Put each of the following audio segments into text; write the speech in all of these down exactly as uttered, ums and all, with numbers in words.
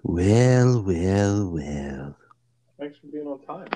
Well, well, well. Thanks for being on time.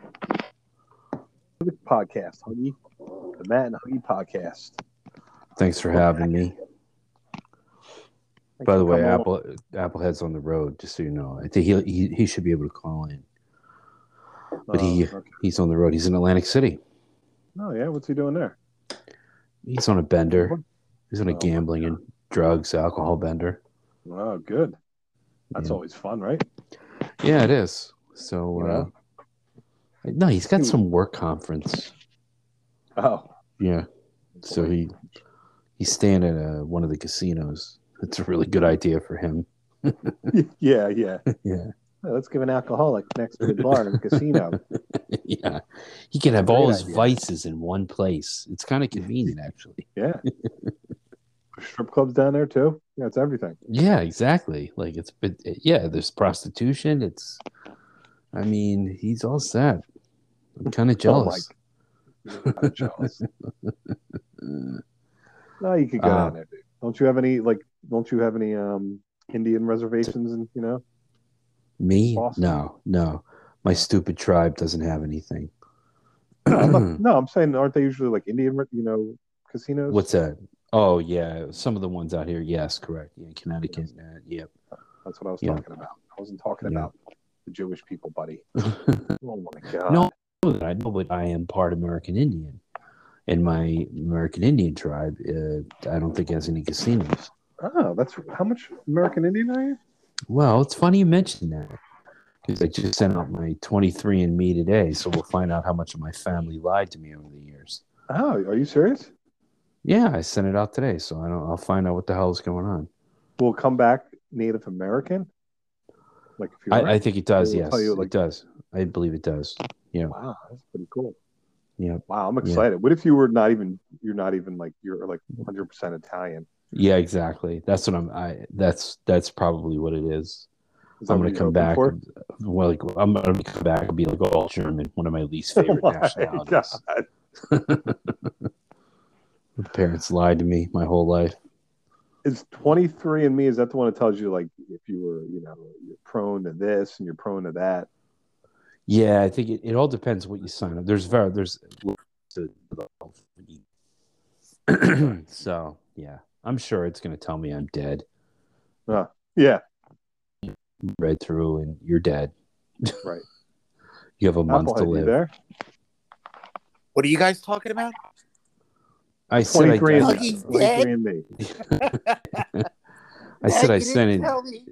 Podcast, Huggy. The Matt and Huggy podcast. Thanks for having me. Thanks By for the way, coming on. Apple Applehead's on the road, just so you know. I think he he, he should be able to call in. But he Oh, okay. he's on the road. He's in Atlantic City. Oh, yeah? What's he doing there? He's on a bender. He's on a Oh, gambling and drugs, alcohol bender. Oh, good. That's Yeah. always fun, right? Yeah, it is. So, You uh, know? no, he's got some work conference. Oh. Yeah. So he he's staying at uh, one of the casinos. It's a really good idea for him. yeah, yeah. Yeah. Oh, let's give an alcoholic next to the bar in the casino. Yeah. He can That's a have all great his idea. vices in one place. It's kind of convenient, actually. Yeah. Strip clubs down there, too? Yeah, it's everything. Yeah, exactly. Like it's, but yeah, there's prostitution. It's, I mean, he's all set. I'm kind of jealous. Oh, my I'm jealous. No, you could go Uh, down there, dude. Don't you have any, like, don't you have any um Indian reservations and, you know? Me? Boston? No, no. My stupid tribe doesn't have anything. No, I'm not, no, I'm saying, aren't they usually like Indian, you know, casinos? What's that? Oh, yeah. Some of the ones out here. Yes, correct. Yeah, Connecticut. Uh, yep. That's what I was Yeah. talking about. I wasn't talking Yeah. about the Jewish people, buddy. Oh my god. No, I know, but I am part American Indian. And my American Indian tribe, uh, I don't think has any casinos. Oh, that's how much American Indian are you? Well, it's funny you mentioned that because I just sent out my twenty-three and me today, so we'll find out how much of my family lied to me over the years. Oh, are you serious? Yeah, I sent it out today, so I don't. I'll find out what the hell is going on. Will it come back Native American? Like if you I, I think it does. It will Yes, tell you, like- it does. I believe it does. Yeah, wow, that's pretty cool. yeah, Wow, I'm Yeah. excited. What if you were not even you're not even like you're like one hundred percent Italian? yeah. Exactly. That's what I'm. I. That's that's probably what it is. Is that I'm what gonna you're come hoping back. for? Well, like, I'm gonna come back and be like all German, one of my least Oh favorite my nationalities. god. My parents lied to me my whole life. Is twenty-three and me, is that the one that tells you like if you were, you know, you're prone to this and you're prone to that? Yeah, I think it, it all depends what you sign up. There's very there's so yeah, I'm sure it's gonna tell me I'm dead. Uh, yeah, Read through and you're dead. right. You have a month Applehead, to you live. there? What are you guys talking about? I said I, twenty-three and I, me. He's twenty-three and me. I said I You sent didn't in. tell me.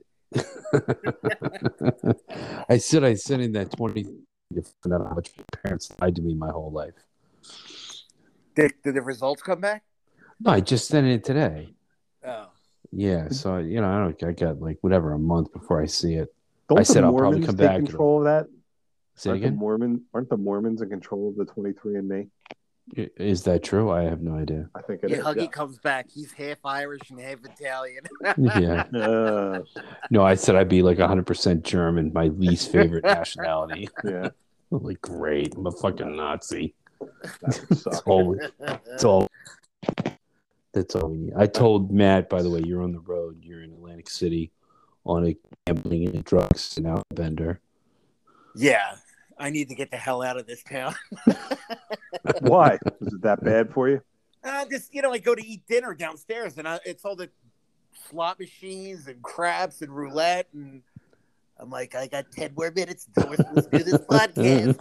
I said I sent in that twenty to find out how much my parents lied to me my whole life. Did, did the results come back? No, I just sent it today. Oh. Yeah, so you know, I don't. I got like whatever a month before I see it. Don't I the said I'll probably Mormons come take back and- control of that? Say it Aren't the again. Mormon aren't the Mormons in control of the twenty-three and me? Is that true? I have no idea. I think it Yeah, is. Huggy Yeah. comes back. He's half Irish and half Italian. Yeah. Uh, No, I said I'd be like one hundred percent German, my least favorite nationality. yeah, I'm like, great. I'm a fucking Nazi. that would That's suck. all. we- That's all. That's all we need. I told Matt, by the way, you're on the road. You're in Atlantic City on a gambling and drugs and out bender. Yeah, I need to get the hell out of this town. Why? Is it that bad for you? Uh, just, you know, I go to eat dinner downstairs, and I, it's all the slot machines and craps and roulette, and I'm like, I got ten more minutes until we're supposed to do this podcast.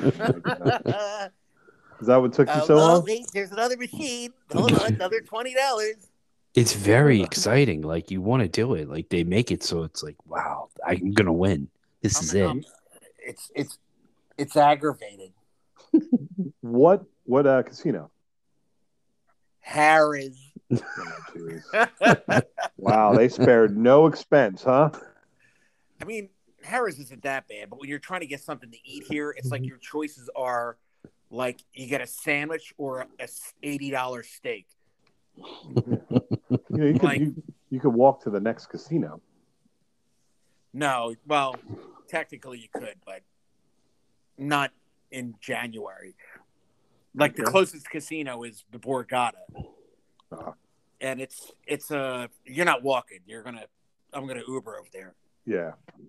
Is that what took you Oh, so oh, long? wait, there's another machine. Hold on, another twenty dollars. It's very exciting. Like you want to do it. Like they make it so it's like, wow, I'm gonna win. This is it. It's it's it's aggravating. What what uh casino? Harris. Oh, jeez. Wow, they spared no expense, huh? I mean, Harris isn't that bad, but when you're trying to get something to eat here, it's like your choices are like you get a sandwich or a eighty dollar steak. You know, you could Like- you, you could walk to the next casino. No, well, technically you could, but not in January. Like the Okay. closest casino is the Borgata, Uh, and it's it's a you're not walking. You're gonna I'm gonna Uber over there. yeah,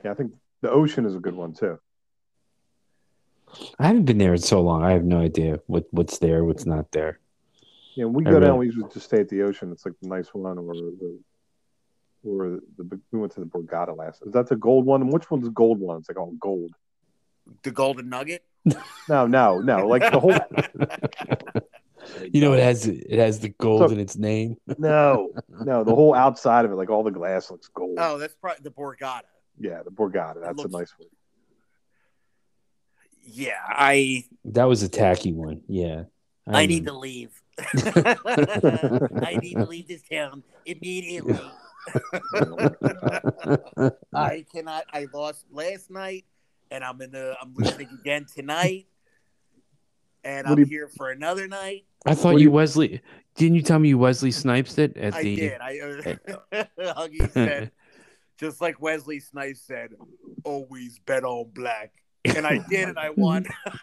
Yeah, I think the Ocean is a good one too. I haven't been there in so long. I have no idea what, what's there, what's not there. Yeah, when we I go really- down, we usually just stay at the Ocean. It's like the nice one, or the or the we went to the Borgata last. Is that the gold one? And which one's the gold one? It's like all gold. The Golden Nugget. No, no, no. Like the whole. You know, it has it has the gold So- in its name. No, no. The whole outside of it, like all the glass looks gold. Oh, that's probably the Borgata. Yeah, the Borgata. That's looks- a nice one. Yeah, I That was a tacky one. Yeah. I need to leave. I need to leave this town immediately. I cannot. I lost last night, and I'm in the. I'm losing again tonight, and What I'm do you- here for another night. I thought What do you you- Wesley. Didn't you tell me you Wesley Snipes it at I the? did. I uh, Huggy said, just like Wesley Snipes said, always bet on black, and I did, and I won.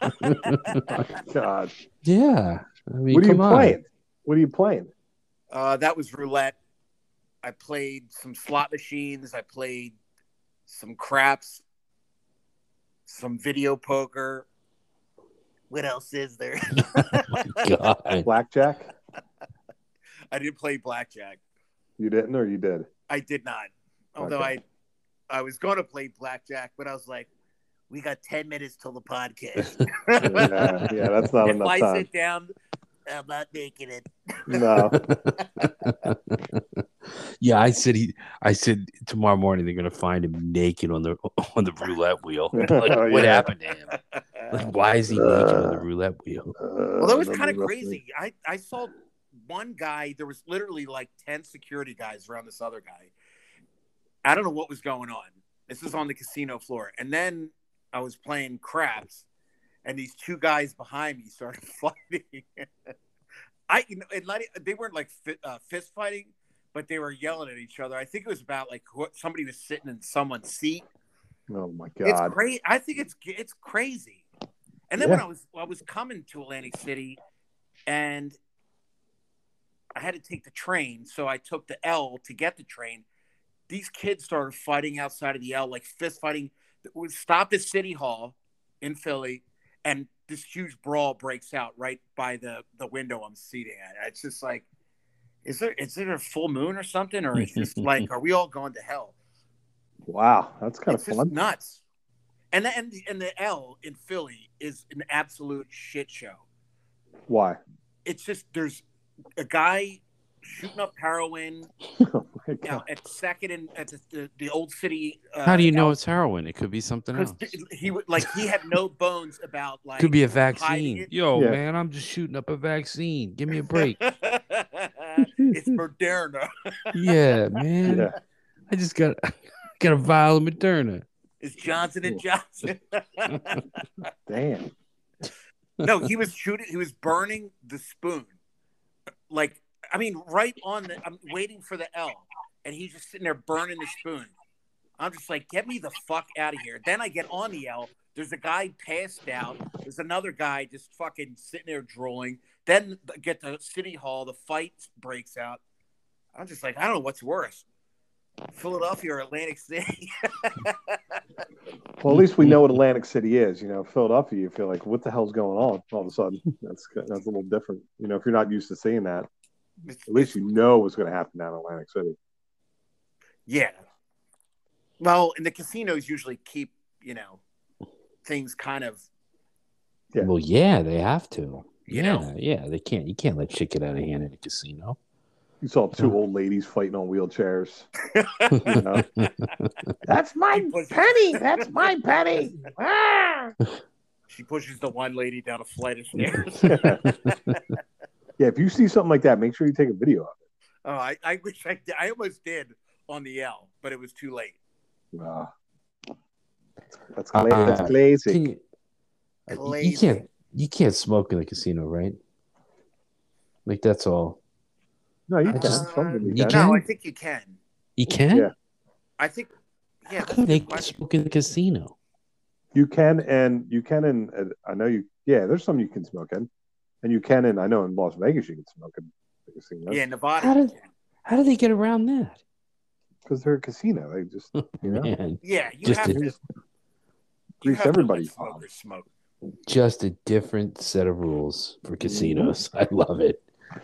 God, Yeah. I mean, what are you come on. playing? What are you playing? Uh, that was roulette. I played some slot machines. I played some craps, some video poker. What else is there? God. Blackjack? I didn't play blackjack. You didn't, or you did? I did not. Although Okay. I, I was going to play blackjack, but I was like, we got ten minutes till the podcast. Yeah, yeah. That's not if enough I time. sit down, I'm not making it. No. Yeah, I said he. I said tomorrow morning they're gonna find him naked on the on the roulette wheel. Like, Oh, what yeah. happened to him? Like, why is he naked on the roulette wheel? Well, that was Uh, kind of that's- crazy. I, I saw one guy, there was literally like ten security guys around this other guy. I don't know what was going on. This is on the casino floor. And then I was playing craps, and these two guys behind me started fighting. I, you know, and not, they weren't like fi- uh, fist fighting, but they were yelling at each other. I think it was about like who, somebody was sitting in someone's seat. Oh my It's God. great. I think it's it's crazy. And then Yeah. when I was I was coming to Atlantic City, and I had to take the train, so I took the L to get the train. These kids started fighting outside of the L, like fist fighting. We stopped at City Hall in Philly, and this huge brawl breaks out right by the, the window I'm seating at. It's just like, is there is there a full moon or something, or it's just like, are we all going to hell? Wow, that's kind It's of just fun. nuts. And the, and the and the L in Philly is an absolute shit show. Why? It's just there's a guy shooting up heroin Oh my you know, God. at Second and at the, the, the old city. Uh, How do you know it's heroin? It could be something Because else. he would like he had no bones about like Could be a hiding vaccine. it. Yo, Yeah. man, I'm just shooting up a vaccine. Give me a break. It's Moderna. Yeah, man. Yeah. I just got got a vial of Moderna. It's Johnson and Johnson. Damn. No, he was shooting. He was burning the spoon. Like, I mean, right on the. I'm waiting for the L, and he's just sitting there burning the spoon. I'm just like, get me the fuck out of here. Then I get on the L. There's a guy passed out. There's another guy just fucking sitting there drooling. Then get to City Hall. The fight breaks out. I'm just like, I don't know what's worse, Philadelphia or Atlantic City. Well, at least we know what Atlantic City is. You know, Philadelphia, you feel like, what the hell's going on all of a sudden? That's that's a little different. You know, if you're not used to seeing that, It's- at least you know what's going to happen down in Atlantic City. Yeah. Well, and the casinos usually keep, you know, things kind of, Yeah. Well, yeah, they have to. You yeah, know? yeah, they can't. You can't let shit get out of hand in a casino. You saw two old ladies fighting on wheelchairs. You know? That's my He pushes- penny. That's my penny. Ah! she pushes the one lady down a flight of stairs. Yeah, if you see something like that, make sure you take a video of Oh, I, I wish I did. I almost did on the L, but it was too late. it. Ah. That's, Uh, gla- that's glazy. Can you, uh, you- you can't. You can't smoke in the casino, right? Like that's all. No, you I can. just- Some of them you you can. can? No, I think you can. You can. Yeah. I think, yeah. How that's come a they good question. smoke in the casino? You can, and you can in. Uh, I know you. Yeah, there's some you can smoke in, and you can in. I know in Las Vegas you can smoke in the casino. Yeah, Nevada. How you did- can. How do they get around that? Because they're a casino. They just, you know, Man, Yeah, you Just have a- to. just You grease have to let everybody's smokers smoke. just a different set of rules for casinos. I love it.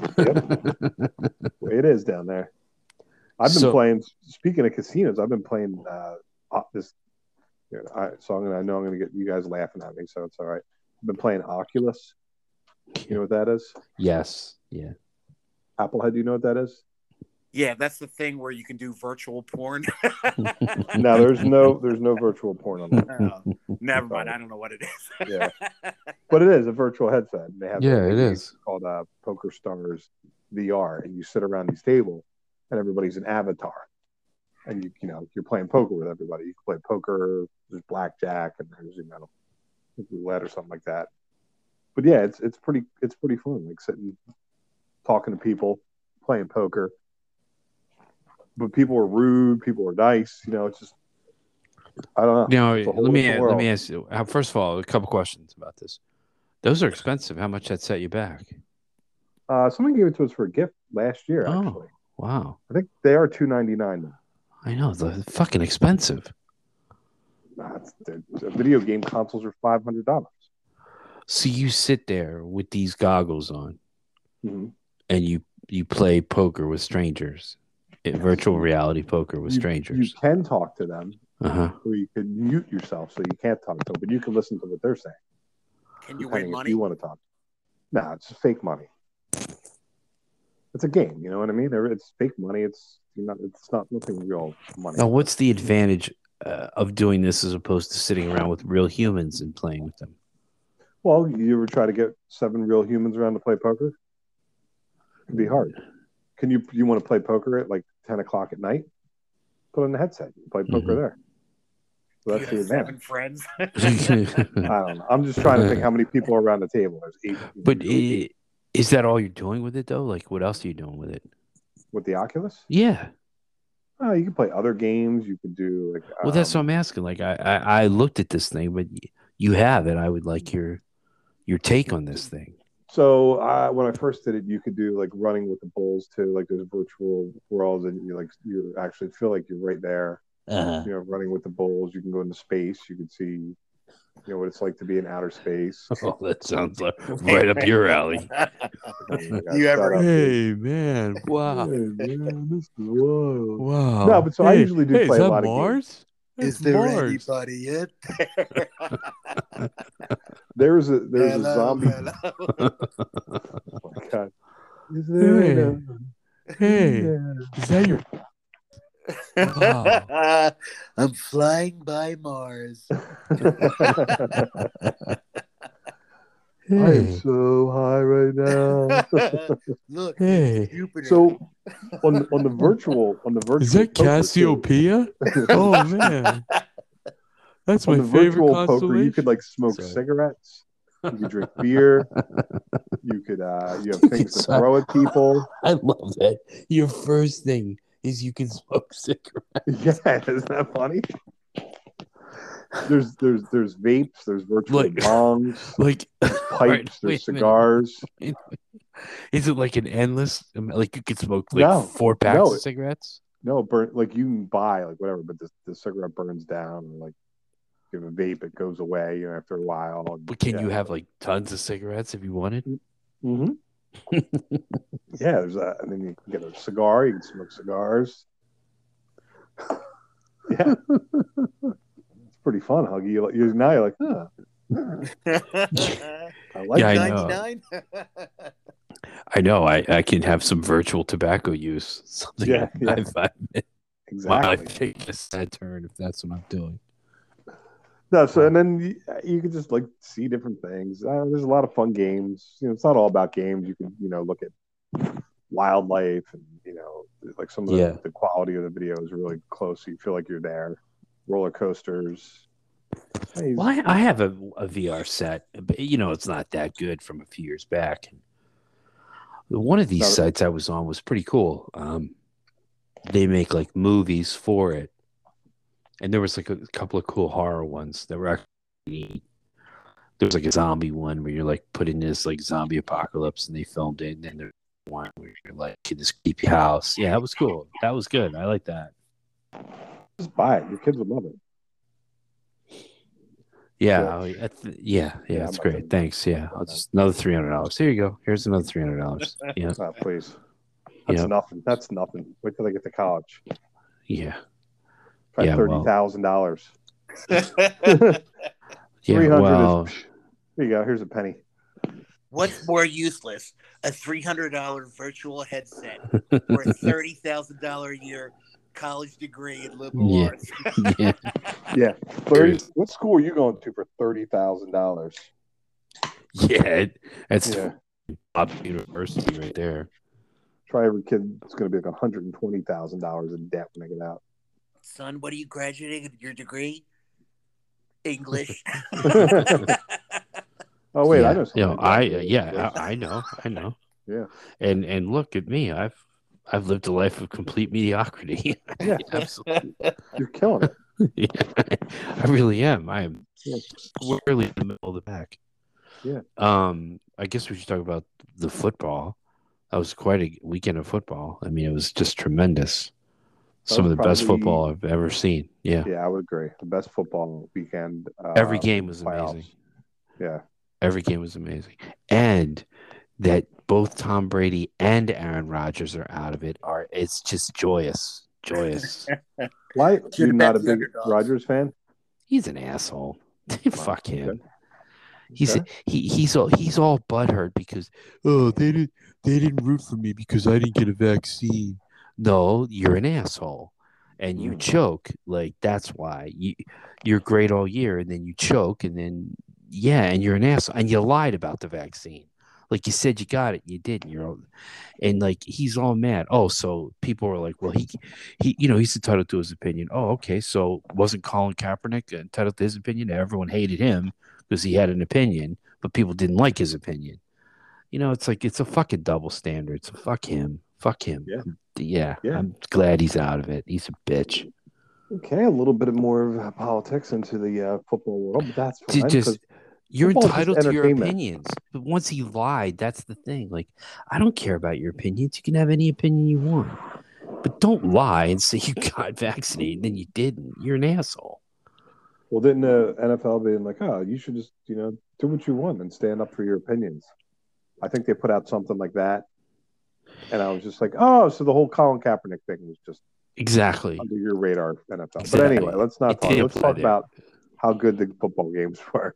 way it is down there. I've been So- playing. Speaking of casinos, I've been playing uh, uh, this. You know, I, so I'm gonna. I know I'm gonna get you guys laughing at me, so it's all right. I've been playing Oculus. You know what that is? Yes. Yeah. Applehead. Do you know what that is? Yeah, that's the thing where you can do virtual porn. No, there's no. There's no virtual porn on that. Oh, never mind. I don't know what it is. Yeah. But it is a virtual headset. And they have Yeah, a it game is. called uh, Poker Stars V R, and you sit around these tables, and everybody's an avatar, and you you know you're playing poker with everybody. You can play poker. There's blackjack, and there's you know roulette or something like that. But yeah, it's it's pretty it's pretty fun. Like sitting, talking to people, playing poker. But people are rude. People are nice. You know, it's just I don't know. Now, It's a whole let me different let world. me ask you. uh, First of all, a couple questions about this. Those are expensive. How much that set you back? Uh, someone gave it to us for a gift last year. Oh. Actually, Wow. I think they are two ninety nine. I know they're fucking expensive. Nah, it's, the, the video game consoles are five hundred dollars. So you sit there with these goggles on, Mm-hmm. and you you play poker with strangers, Eh, virtual reality poker with You, strangers. you can talk to them, Uh huh. or you can mute yourself so you can't talk to them, but you can listen to what they're saying. Can you depending win if money? you want to talk. Nah, it's just fake money. It's a game, you know what I mean? There- It's fake money. It's you're not. It's not nothing real money. Now, what's the advantage uh, of doing this as opposed to sitting around with real humans and playing with them? Well, you ever try to get seven real humans around to play poker? It'd be hard. Can you? You want to play poker at like ten o'clock at night? Put on the headset. You play poker Mhm. there. So that's you the have advantage. seven friends. I don't know. I'm just trying to think how many people are around the table. There's eight. But usually eight. i- is that all you're doing with it though? Like, what else are you doing with it? With the Oculus, Yeah. oh, you can play other games. You could do like. Well, that's what um, I'm asking. Like, I, I, I looked at this thing, but y- you have it. I would like your your take on this thing. So uh, when I first did it, you could do like running with the bulls too. Like there's virtual worlds, and you like you actually feel like you're right there. Uh-huh. You know, running with the bulls. You can go into space. You can see, you know, what it's like to be in outer space. Oh, that sounds like right up your alley. You ever- Hey, man! Wow! Hey, man, this is wild. Wow! No, but so I usually do hey, play is a that lot of Mars? Is That's there Mars. anybody in there? There's a there's a Hello, zombie. hello. Oh my God. Is there Hey. anybody Hey, there? is that your? Wow. I'm flying by Mars. I am Hey, so high right now. Look, Hey. Jupiter. So on on the virtual on the virtual is that poker, too- Cassiopeia? Oh man, that's on my the favorite virtual poker, constellation. you could like smoke Sorry. cigarettes. You could drink beer. You could uh, you have You things could to throw at people. I love that. Your first thing is you can smoke cigarettes. Yeah, isn't that funny? There's there's there's vapes. There's virtual Like- bongs, Like pipes. Alright, there's wait a minute. cigars. Is it like an endless? I mean, like you could smoke like No. four packs No. of cigarettes? No, burn like you can buy like whatever, but the, the cigarette burns down. Or, like you have a vape, it goes away. You know, after a while. And, But can yeah. you have like tons of cigarettes if you wanted? Mm-hmm. Yeah, there's a, and then you can get a cigar. You can smoke cigars. Yeah, it's pretty fun, Huggy. You, you now you're like, huh, I like Yeah, I that. know. ninety-nine? I know. I, I can have some virtual tobacco use. Something Yeah, I, yeah. I find my Exactly. life taking a sad turn if that's what I'm doing. No, so and then you, you can just like see different things. Uh, there's a lot of fun games. You know, it's not all about games. You can you know look at wildlife and you know like some of the, Yeah. the quality of the video is really close. So you feel like you're there. Roller coasters. Hey, Well, I, I have a, a V R set, but you know it's not that good from a few years back. One of these No. sites I was on was pretty cool. Um, they make like movies for it, and there was like a couple of cool horror ones that were actually neat. There was like a zombie one where you're like put in this like zombie apocalypse, and they filmed it. And then there's one where you're like in this creepy house. Yeah, that was cool. That was good. I like that. Just buy it. Your kids would love it. Yeah, Yeah. oh, yeah, th- yeah, yeah, Yeah, that's I'm not great. gonna- Thanks. Yeah, I'll just another three hundred dollars. Here you go. Here's another three hundred dollars. Yeah, Oh, please. That's yeah, nothing. That's nothing. Wait till they get to college. yeah, Try Yeah, thirty well- thousand dollars. yeah. Three hundred Well, is. Here you go. Here's a penny. What's more useless, a three hundred dollar virtual headset or a thirty thousand dollar a year college degree in liberal Yeah. arts? yeah, Yeah. thirty, what school are you going to for thirty thousand dollars? yeah. it- That's Yeah. top university right there. Try every kid is going to be like one hundred twenty thousand dollars in debt when they get out. Son, what are you graduating your degree? English. Oh, wait. yeah. I know You something. know, I yeah, I, I know, I know. Yeah. And and look at me. I've I've lived a life of complete mediocrity. Yeah. Absolutely. You're killing it. Yeah, I really am. I am Yeah. squarely in the middle of the pack. Yeah. Um, I guess we should talk about the football. That was quite a weekend of football. I mean, it was just tremendous. That Some of was the best probably- football I've ever seen. Yeah. Yeah, I would agree. The best football weekend. Uh, Every game was playoffs. amazing. Yeah. Every game was amazing. And that both Tom Brady and Aaron Rodgers are out of it are it's just joyous. Joyous. Why? Should've You're not bet a the big underdogs. Rodgers fan? He's an asshole. Fuck him. Okay. He's Okay. he he's all he's all butthurt because oh they didn't they didn't root for me because I didn't get a vaccine. No, you're an asshole, and you Mm. choke. Like that's why you you're great all year, and then you choke, and then yeah, and you're an asshole, and you lied about the vaccine. Like you said you got it, you didn't. You're all, and like he's all mad. Oh, so people were like, well, he he you know he's entitled to his opinion. Oh, okay, so wasn't Colin Kaepernick entitled to his opinion? Everyone hated him because he had an opinion, but people didn't like his opinion. You know, it's like it's a fucking double standard. So fuck him. Fuck him. Yeah. Yeah. Yeah. I'm glad he's out of it. He's a bitch. Okay, a little bit more of uh, politics into the uh, football world, but that's Ju- fine. Just 'cause you're football's just entitled to your entertainment. opinions. But once he lied, that's the thing. Like, I don't care about your opinions. You can have any opinion you want. But don't lie and say you got vaccinated and then you didn't. You're an asshole. Well, didn't the N F L be like, oh, you should just, you know, do what you want and stand up for your opinions? I think they put out something like that. And I was just like, oh, so the whole Colin Kaepernick thing was just Exactly. under your radar, N F L. Exactly. But anyway, let's not It talk. did Let's apply talk there. about how good the football games were.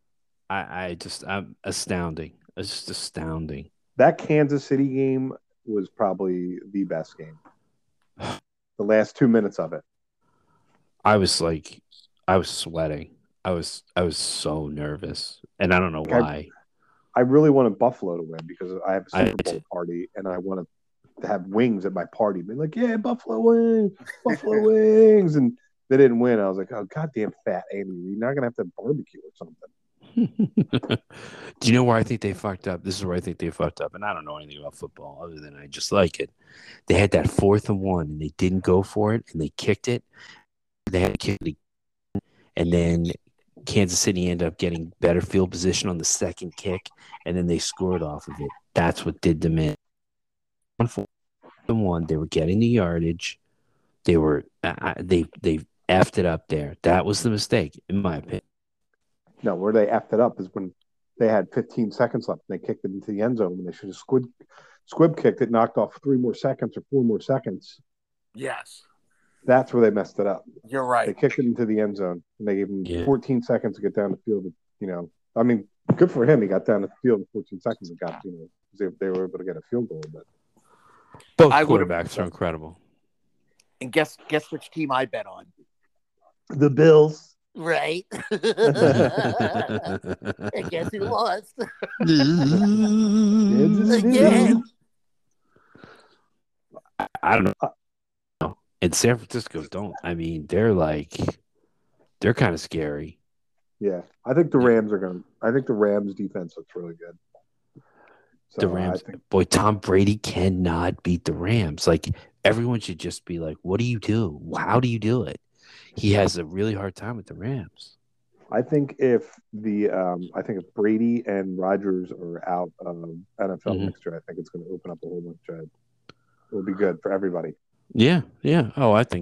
I, I just, I'm astounding. It's just astounding. That Kansas City game was probably the best game. The last two minutes of it. I was like, I was sweating. I was, I was so nervous, and I don't know Okay. why. I really wanted Buffalo to win because I have a I Super Bowl did. party and I wanted to have wings at my party. Be like, yeah, Buffalo wings, Buffalo wings, and they didn't win. I was like, oh, goddamn fat Andy, you're not gonna have to barbecue or something. Do you know where I think they fucked up? This is where I think they fucked up, and I don't know anything about football other than I just like it. They had that fourth and one, and they didn't go for it, and they kicked it. They had to kick it, again, and then Kansas City ended up getting better field position on the second kick, and then they scored off of it. That's what did them in. On fourth and one, they were getting the yardage. They were uh, they they effed it up there. That was the mistake, in my opinion. No, where they effed it up is when they had fifteen seconds left and they kicked it into the end zone when they should have squib squib kicked it, knocked off three more seconds or four more seconds. Yes, That's where they messed it up. you're They right. kicked it into the end zone and they gave him Yeah. fourteen seconds to get down the field. You know, I mean, good for him. He got down the field in fourteen seconds and got, you know, they, they were able to get a field goal. But Both I would've- quarterbacks are incredible. And guess guess which team I bet on? the Bills. Right. I And guess who lost? Again. don't know. And San Francisco don't. I mean, they're like, they're kind of scary. Yeah, I think the Yeah. Rams are going to. I think the Rams defense looks really good. So The Rams, I think, boy, Tom Brady cannot beat the Rams. Like, everyone should just be like, what do you do? How do you do it? He has a really hard time with the Rams. I think if the um, I think if Brady and Rodgers are out of N F L Mhm. next year, I think it's going to open up a whole bunch of. It'll be good for everybody. Yeah, yeah. Oh, I think so.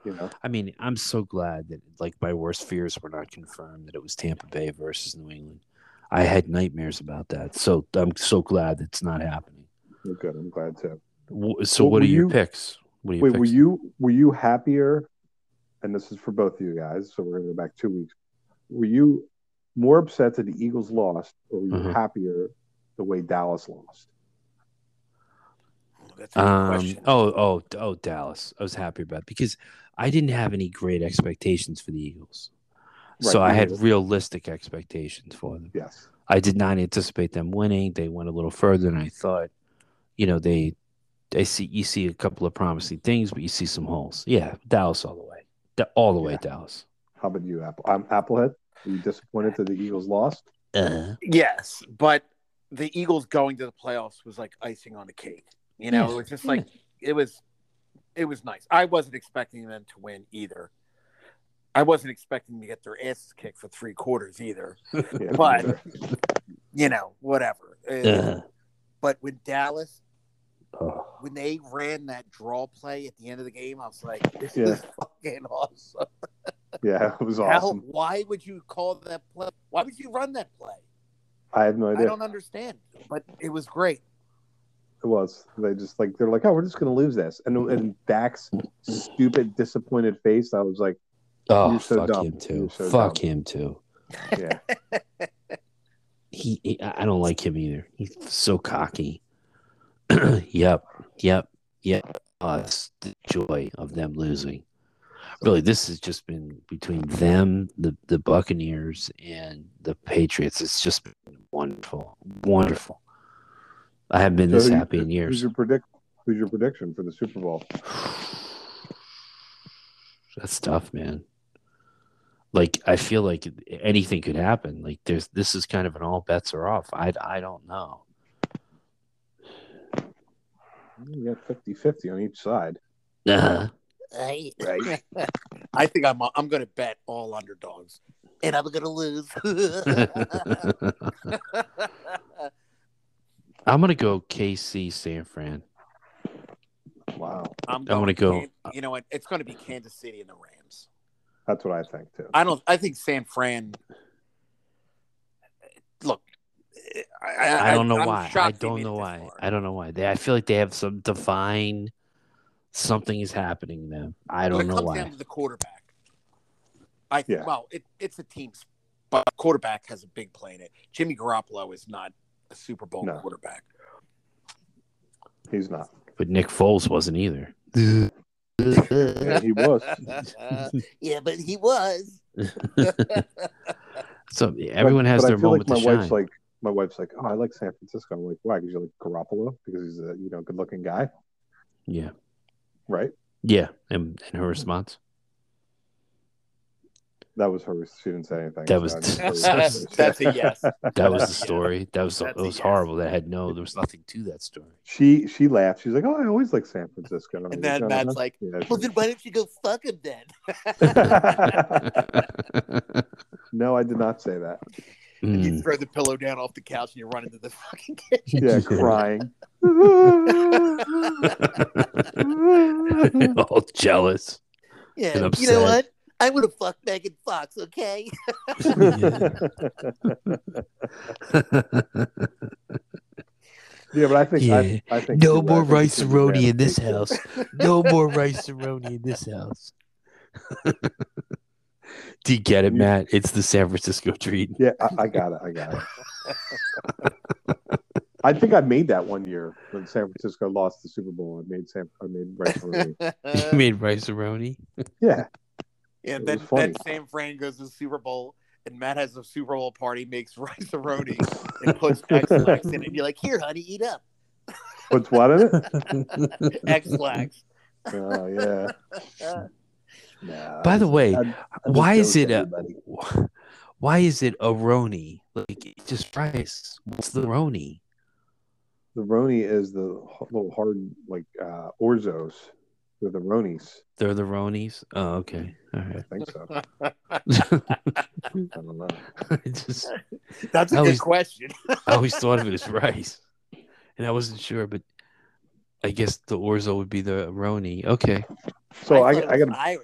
You know, I mean, I'm so glad that like my worst fears were not confirmed that it was Tampa Bay versus New England. I had nightmares about that. So I'm so glad it's not happening. you're good. I'm glad too. W- So Well, what were are your you- picks? What are your Wait, picks? were you were you happier? And this is for both of you guys. So we're going to go back two weeks. Were you more upset that the Eagles lost, or were you Uh-huh. happier the way Dallas lost? That's a good Um, question. oh, oh, oh, Dallas. I was happy about it because I didn't have any great expectations for the Eagles. So Right, I me had neither. realistic expectations for them. Yes. I did not anticipate them winning. They went a little further than I thought. You know, they they see you see a couple of promising things, but you see some holes. Yeah, Dallas all the way. Da- all the way, Yeah. Dallas. How about you, Apple? I'm Applehead. Were you disappointed that the Eagles lost? Uh, Yes, but the Eagles going to the playoffs was like icing on the cake. You know, Yeah, it was just yeah. like it was it was nice. I wasn't expecting them to win either. I wasn't expecting to get their asses kicked for three quarters either. Yeah, But- neither. You know, whatever. Uh, uh, But when Dallas, oh. when they ran that draw play at the end of the game, I was like, this Yeah. is fucking awesome. Yeah, it was How, awesome. why would you call that play? Why would you run that play? I have no I idea. don't understand. But it was great. It was. They just like they're like, oh, we're just gonna lose this, and and Dak's stupid, disappointed face. I was like, Oh, You're so fuck dumb. him too. You're so fuck dumb. him too. yeah, He, he, I don't like him either. He's so cocky. yep, yep, yep. Oh, it's the joy of them losing. Really, this has just been between them, the the Buccaneers, and the Patriots. It's just been wonderful, wonderful. I haven't been this So who- happy in Who's years. your predict? Who's your prediction for the Super Bowl? That's tough, man. Like I feel like anything could happen. Like there's this is kind of an all bets are off. I I don't know. You got fifty-fifty on each side. Uh, I, Right. I think I'm I'm going to bet all underdogs, and I'm going to lose. I'm gonna go K C San Fran. Wow, I'm I wanna going go- You know what? It's going to be Kansas City and the Rams. that's what I think too. I don't. I think San Fran. Look, I, I, I don't know I'm why. shocked I they don't made it know this why. far. I don't know why. They I feel like they have some divine something is happening to them. I Well, don't it know comes why. down to the quarterback. I think. Yeah. Well, it, it's a team, but quarterback has a big play in it. Jimmy Garoppolo is not a Super Bowl No. quarterback. He's not. But Nick Foles wasn't either. Yeah, he was. yeah, but he was. So everyone But- has but their I feel moment like to my shine. wife's like, my wife's like, oh, I like San Francisco. I'm like, why? Because you like Garoppolo? Because he's a you know good looking guy, yeah, right? yeah. And, and her response. That was her. She didn't say anything. That so was- I just- That's a yes. That was the Yeah. story. That was That's it a was yes. horrible. That had no. There was nothing to that story. She she laughed. She's like, oh, I always like San Francisco. I was And like, then "Uh-huh." Matt's like, Yeah, well, then why don't you go fuck him then? no, I did not say that. And you Mm. throw the pillow down off the couch and you run into the fucking kitchen. Yeah, crying. All jealous. Yeah, And you know upset. what? I would have fucked Megan Fox, okay? Yeah, but I think Yeah. I, I think No you're more right. I think rice it's gonna be roni in this Rams too. house. No more rice roni in this house. Do you get it, You- Matt? It's the San Francisco treat. Yeah, I, I got it. I got it. I think I made that one year when San Francisco lost the Super Bowl. I made San. I made rice roni. You made rice roni. Yeah, Yeah, It then, was funny. then Sam Fran goes to the Super Bowl, and Matt has a Super Bowl party, makes rice roni, and puts X-Lax in it. And you're like, here, honey, eat up. puts what in it? X-Lax. Oh yeah. Nah, By the way, I- I why just is joke it a everybody. why is it a roni? Like it's just rice. What's the roni? The roni is the h- little hard like uh, orzos. They're the ronis. They're the ronies. Oh, okay. All I right. think so. I don't know. I just That's a I good always- question. I always thought of it as rice, and I wasn't sure, but I guess the orzo would be the roni. Okay. So I, thought it I was got Irish.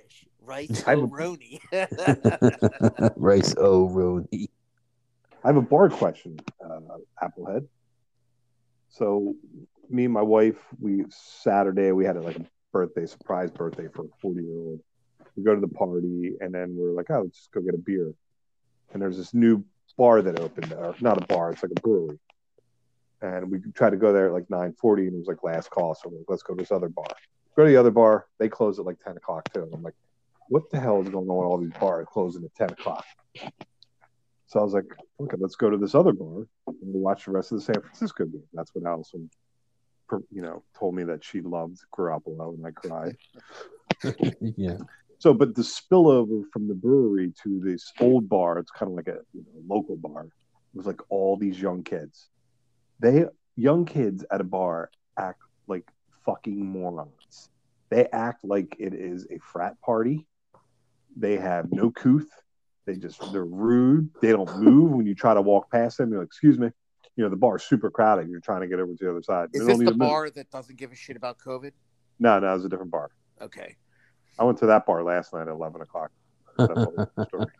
Rice I have a- O'Roney. Rice O'Roney. I have a bar question, uh, Applehead. So, me and my wife, we Saturday we had a, like a birthday surprise birthday for a forty year old. We go to the party, and then we're like, oh, let's just go get a beer. And there's this new bar that opened, or not a bar, it's like a brewery. And we tried to go there at like nine forty, and it was like last call. So we're like, let's go to this other bar. Go to the other bar. They close at like ten o'clock too. And I'm like, what the hell is going on with all these bars closing at ten o'clock? So I was like, okay, let's go to this other bar and we'll watch the rest of the San Francisco game. That's what Allison, you know, told me that she loved Garoppolo, and I cried. Yeah. So, but the spillover from the brewery to this old bar, it's kind of like a you know, local bar. It was like all these young kids. They young kids at a bar act like fucking morons. They act like it is a frat party. They have no couth. They just they're rude. They don't move when you try to walk past them. You're like, excuse me. You know the bar's super crowded. You're trying to get over to the other side. Is They this don't the even move. bar that doesn't give a shit about COVID? No, no, it was a different bar. Okay. I went to that bar last night at eleven o'clock. That's a whole story.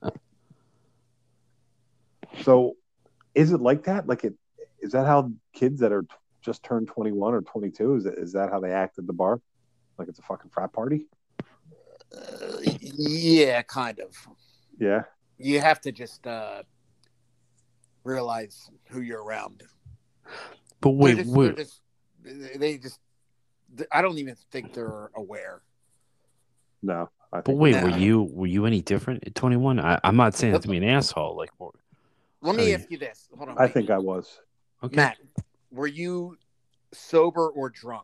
So, is it like that? Like it? Is that how kids that are t- just turned twenty-one or twenty-two? Is that, is that how they act at the bar? Like it's a fucking frat party? Uh, yeah, kind of. Yeah. You have to just uh, realize who you're around. But They're wait, just, wait. they're just, they just. I don't even think they're aware. No. I But think wait, No. were you were you any different at twenty-one? I, I'm not saying that to be an asshole. Like, or- Let I me mean- ask you this. Hold on. I wait. think I was. okay. Matt, were you sober or drunk?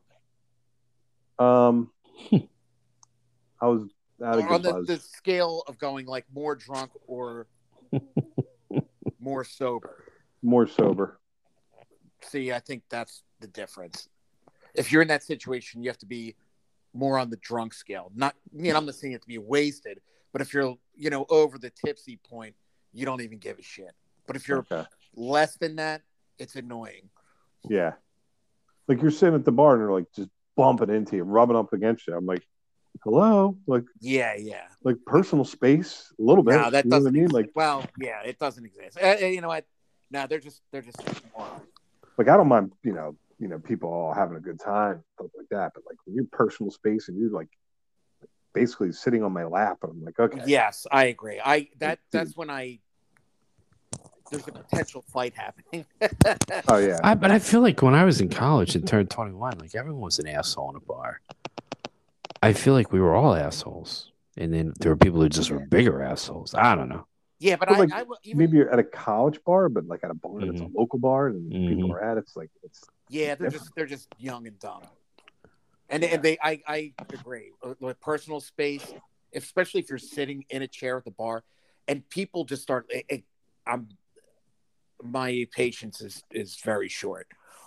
Um, I was at a On good the, buzz. the scale of going like more drunk or more sober. More sober. See, I think that's the difference. If you're in that situation, you have to be more on the drunk scale. Not, you know, I'm not saying you have to be wasted, but if you're, you know, over the tipsy point, you don't even give a shit. But if you're Okay. less than that, it's annoying. Yeah. Like you're sitting at the bar and they're like just bumping into you, rubbing up against you. I'm like, hello? Like Yeah, yeah. like personal space a little bit. No, that you know what I doesn't mean? exist. Like Well, yeah, it doesn't exist. Uh, uh, you know what? No, they're just they're just morons. like I don't mind, you know, you know, people all having a good time, stuff like that. But like when you're personal space and you're like basically sitting on my lap, and I'm like, okay. Yes, I agree. I that Like, that's dude. when I there's a potential fight happening. Oh yeah. I, but I feel like when I was in college and turned twenty-one, like everyone was an asshole in a bar. I feel like we were all assholes, and then there were people who just were bigger assholes. I don't know. Yeah, but But, I, like, I even Maybe you're at a college bar, but like at a bar that's a Mhm. local bar and people Mhm. are at it, it's like it's yeah, they're different. just they're just young and dumb. And and they I I agree with with personal space, especially if you're sitting in a chair at the bar, and people just start. It, it, I'm my patience is is very short.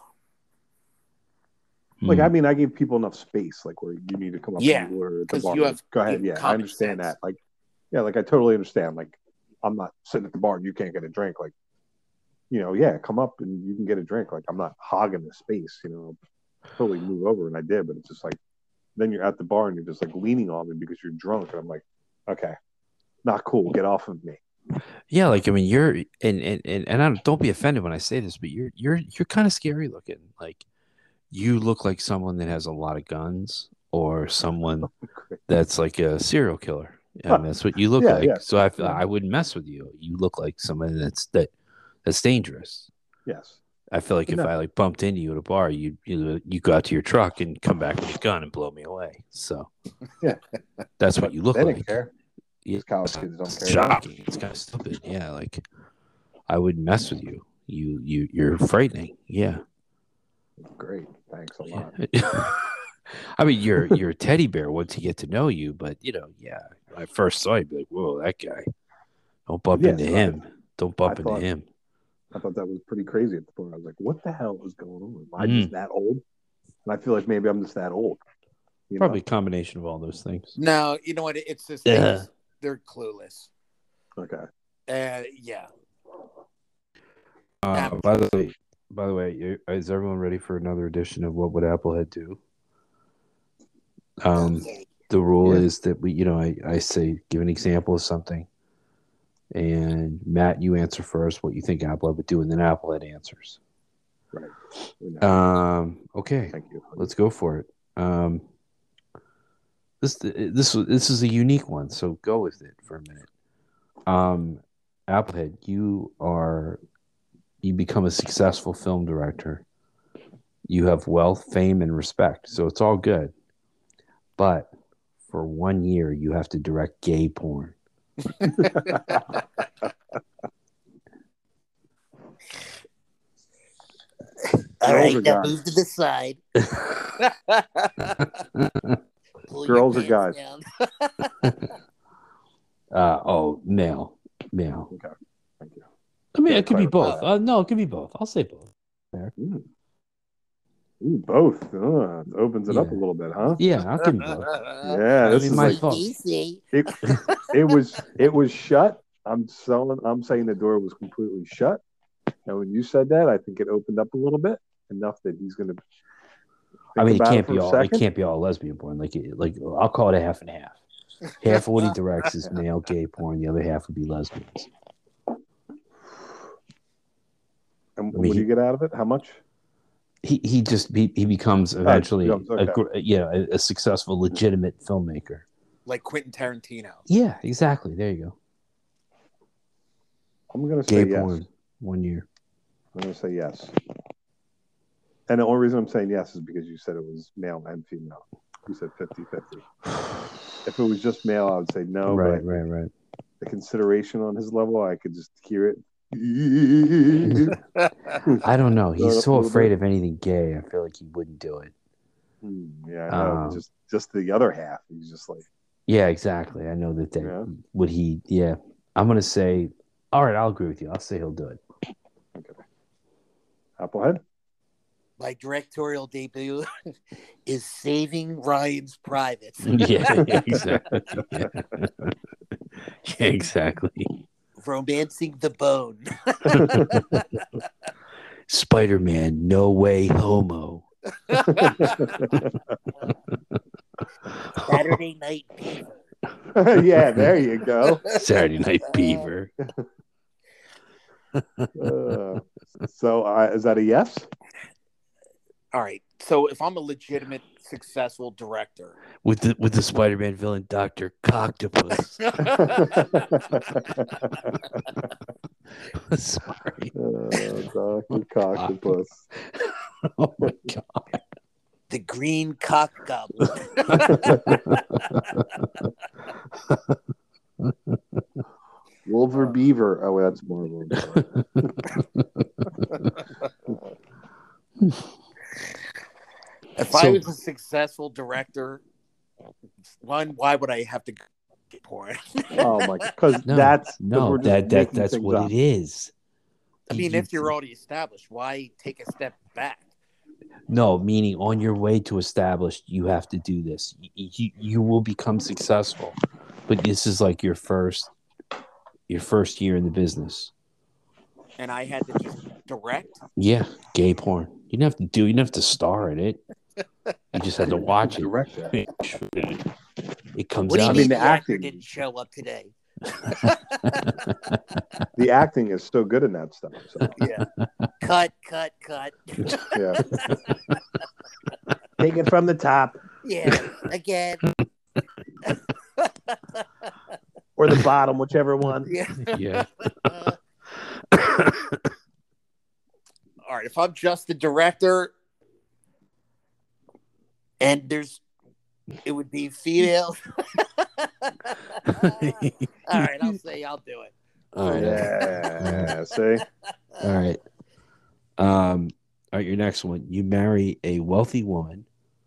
like Hmm. I mean I give people enough space, like where you need to come up Yeah, and order at the 'cause bar. you Like, have go ahead, even yeah, I common understand sense. that. Like yeah, like I totally understand. Like I'm not sitting at the bar and you can't get a drink. Like, you know, yeah, come up and you can get a drink. Like I'm not hogging the space, you know. Totally move over and I did, but it's just like then you're at the bar and you're just like leaning on me because you're drunk and I'm like, okay, not cool, get off of me. Yeah, like I mean, you're and and and, and I don't, don't be offended when I say this, but you're you're you're kind of scary looking. Like you look like someone that has a lot of guns or someone that's like a serial killer. And that's what you look Yeah, like. yeah. So I feel I wouldn't mess with you. You look like someone that's that that's dangerous. Yes. I feel like if No. I like bumped into you at a bar, you you you go out to your truck and come back with a gun and blow me away. So Yeah. that's what But you look they like. didn't care. Yeah, These college it's kids don't it's care. shocking. It's kind of stupid. Yeah, like I wouldn't mess with you. You you you're frightening. Yeah. Great. Thanks a lot. Yeah. I mean, you're you're a teddy bear once you get to know you, but you know, yeah. When I first saw you, I'd be like, whoa, that guy. Don't bump Yeah, into so I- him. Don't bump I into thought- him. I thought that was pretty crazy at the point. I was like, what the hell is going on? Am I Mm. just that old? And I feel like maybe I'm just that old. You Probably a combination of all those things. No, you know what? It's just they Yeah. just, they're clueless. know? Okay. Uh, yeah. Uh, by the way, by the way, you- is everyone ready for another edition of What Would Applehead Do? Um, The rule Yeah. is that we, you know, I, I say, give an example of something. And Matt, you answer first what you think Applehead would do, and then Applehead answers. Right. We know. Um, okay, Thank you. let's go for it. Um, this this this is a unique one, so go with it for a minute. Um, Applehead, you are you become a successful film director. You have wealth, fame, and respect, so it's all good. But for one year, you have to direct gay porn. All Girls right, or now guys? move to the side. Pull your Girls or pants guys? down. Uh, oh, male, male. Okay. Thank you. I mean, Yeah, it could be clarify both. that. Uh, no, it could be both. I'll say both. Mm. Ooh, both. Uh, it opens it up a Yeah. little bit, huh? Yeah, I'll give you both. Yeah, I this mean, is my like fault. Easy. it. It was. It was shut. I'm selling. I'm saying the door was completely shut. And when you said that, I think it opened up a little bit enough that he's going to. I mean, it about can't for be a all. It second. can't be all lesbian porn. Like, it- like I'll call it a half and a half. Half of what he directs is male gay porn. The other half would be lesbians. And I mean, what do he- you get out of it? How much? He he just he, he becomes eventually becomes- okay. a gr- yeah a, a successful legitimate filmmaker. Like Quentin Tarantino. Yeah, exactly. There you go. I'm going to Gay say yes. porn, one year. I'm going to say yes. And the only reason I'm saying yes is because you said it was male and female. You said fifty-fifty. If it was just male, I would say no. right, but right, right. the consideration on his level, I could just hear it. I don't know. Throw it He's up so a little afraid bit. of anything gay. I feel like he wouldn't do it. Hmm, yeah, I know. Um, just just the other half. He's just like, Yeah, exactly. I know that they Yeah. would he. Yeah, I'm gonna say. All right, I'll agree with you. I'll say he'll do it. Applehead. My directorial debut is Saving Ryan's Privates. yeah, yeah, exactly. Yeah. Yeah, exactly. Romancing the Bone. Spider-Man, no way, homo. Saturday Night Fever. Yeah, there you go. Saturday Night Beaver. Uh, so, uh, is that a yes? All right. So if I'm a legitimate, successful director, With the with the Spider-Man villain, Doctor Coctopus. Sorry. Uh, Doctor Coctopus. Oh my god. the Green Cock Goblin. Wolver Beaver. Oh, that's more of a. If So- I was a successful director, one, why would I have to get porn? Oh my! Because No, that's 'cause no, we're just that that making that's things what up. it is. I You- mean, you- if you're already established, why take a step back? No, meaning on your way to established, you have to do this. You, you, you will become successful, but this is like your first, your first year in the business. And I had to just direct. Yeah, gay porn. You didn't have to do. You didn't have to star in it. You just had to watch it. Direct that. It comes What do you out. I mean mean, the, the actor acting- didn't show up today? The acting is so good in that stuff. So, Yeah. cut, cut, cut. yeah. Take it from the top Yeah. Again. or the bottom, whichever one. Yeah. Yeah. All right. If I'm just the director and there's, it would be female. All right. I'll say I'll do it. All right. Yeah. See? All right. Um, all right, your next one. You marry a wealthy woman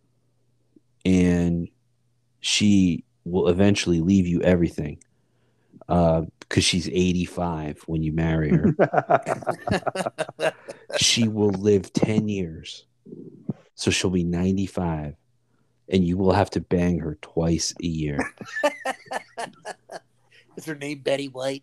and she will eventually leave you everything. Uh, because she's eighty-five when you marry her. She will live ten years. So she'll be ninety-five. And you will have to bang her twice a year. Is her name Betty White?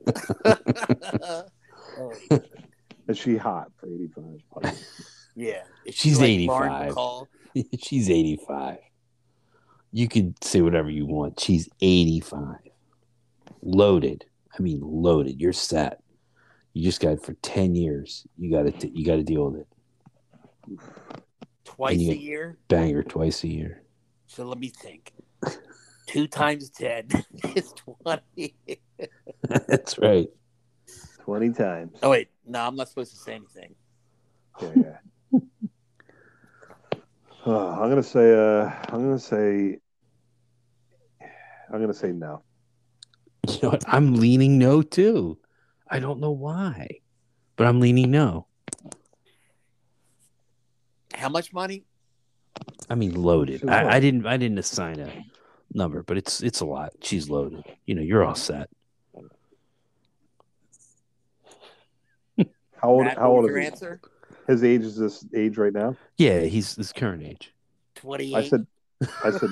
Oh, Is she hot for eighty-five? yeah. Is She's she like eighty-five. Lauren Bacall? She's eighty-five. You could say whatever you want. She's eighty-five. Loaded. I mean, loaded. You're set. You just got it for ten years. You got to you got to deal with it. Twice a year? Bang her twice a year. So let me think. Two times ten is twenty. That's right. twenty times. Oh, wait. No, I'm not supposed to say anything. Yeah, yeah. uh, I'm gonna say. Uh, I'm gonna say. I'm gonna say no. You know what? I'm leaning no too. I don't know why, but I'm leaning no. How much money? I mean, loaded. I, I didn't. I didn't assign a number, but it's it's a lot. She's loaded. You know, you're all set. How old? Matt, how old is your he? answer? His age is this age right now? Yeah, he's his current age. twenty-eight. I said. I said.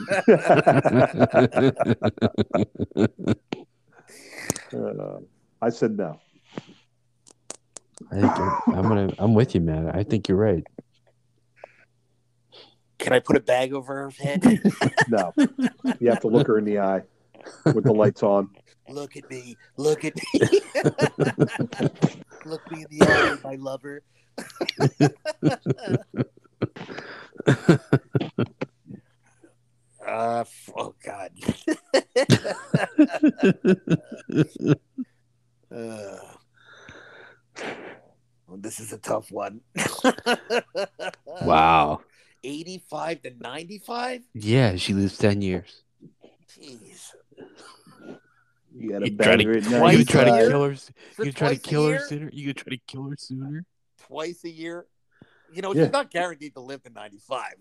uh, I said no. I think you're, I'm gonna. I'm with you, man. I think you're right. Can I put a bag over her head? No. You have to look her in the eye with the lights on. Look at me. Look at me. Look me in the eye, my lover. uh, oh, God. uh, well, this is a tough one. Wow. eighty-five to ninety-five? Yeah, she lives ten years. Jeez. You got to You try bang to, her at you could try to ninety-five. kill her. For You could try to twice a kill her year? sooner. You could try to kill her sooner. Twice a year? You know, Yeah. she's not guaranteed to live to ninety-five.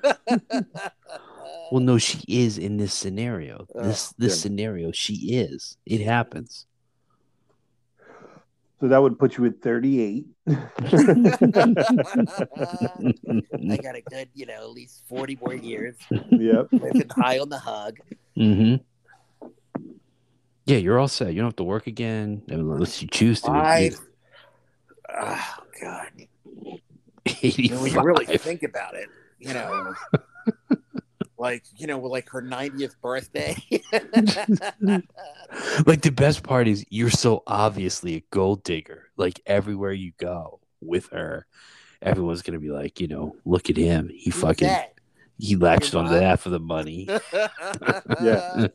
Well, no, she is in this scenario. This Oh, this yeah. scenario, she is. It happens. So that would put you at thirty-eight. I got a good, you know, at least forty more years Yep. living high on the hog. Mm-hmm. Yeah, you're all set. You don't have to work again unless you choose to. Five. Oh, God. You know, when you really think about it, you know, like, you know, like her ninetieth birthday. Like the best part is you're so obviously a gold digger. Like everywhere you go with her, everyone's gonna be like, you know, look at him. He Who's fucking that? he latched Your on mom? to half of the money. Yeah.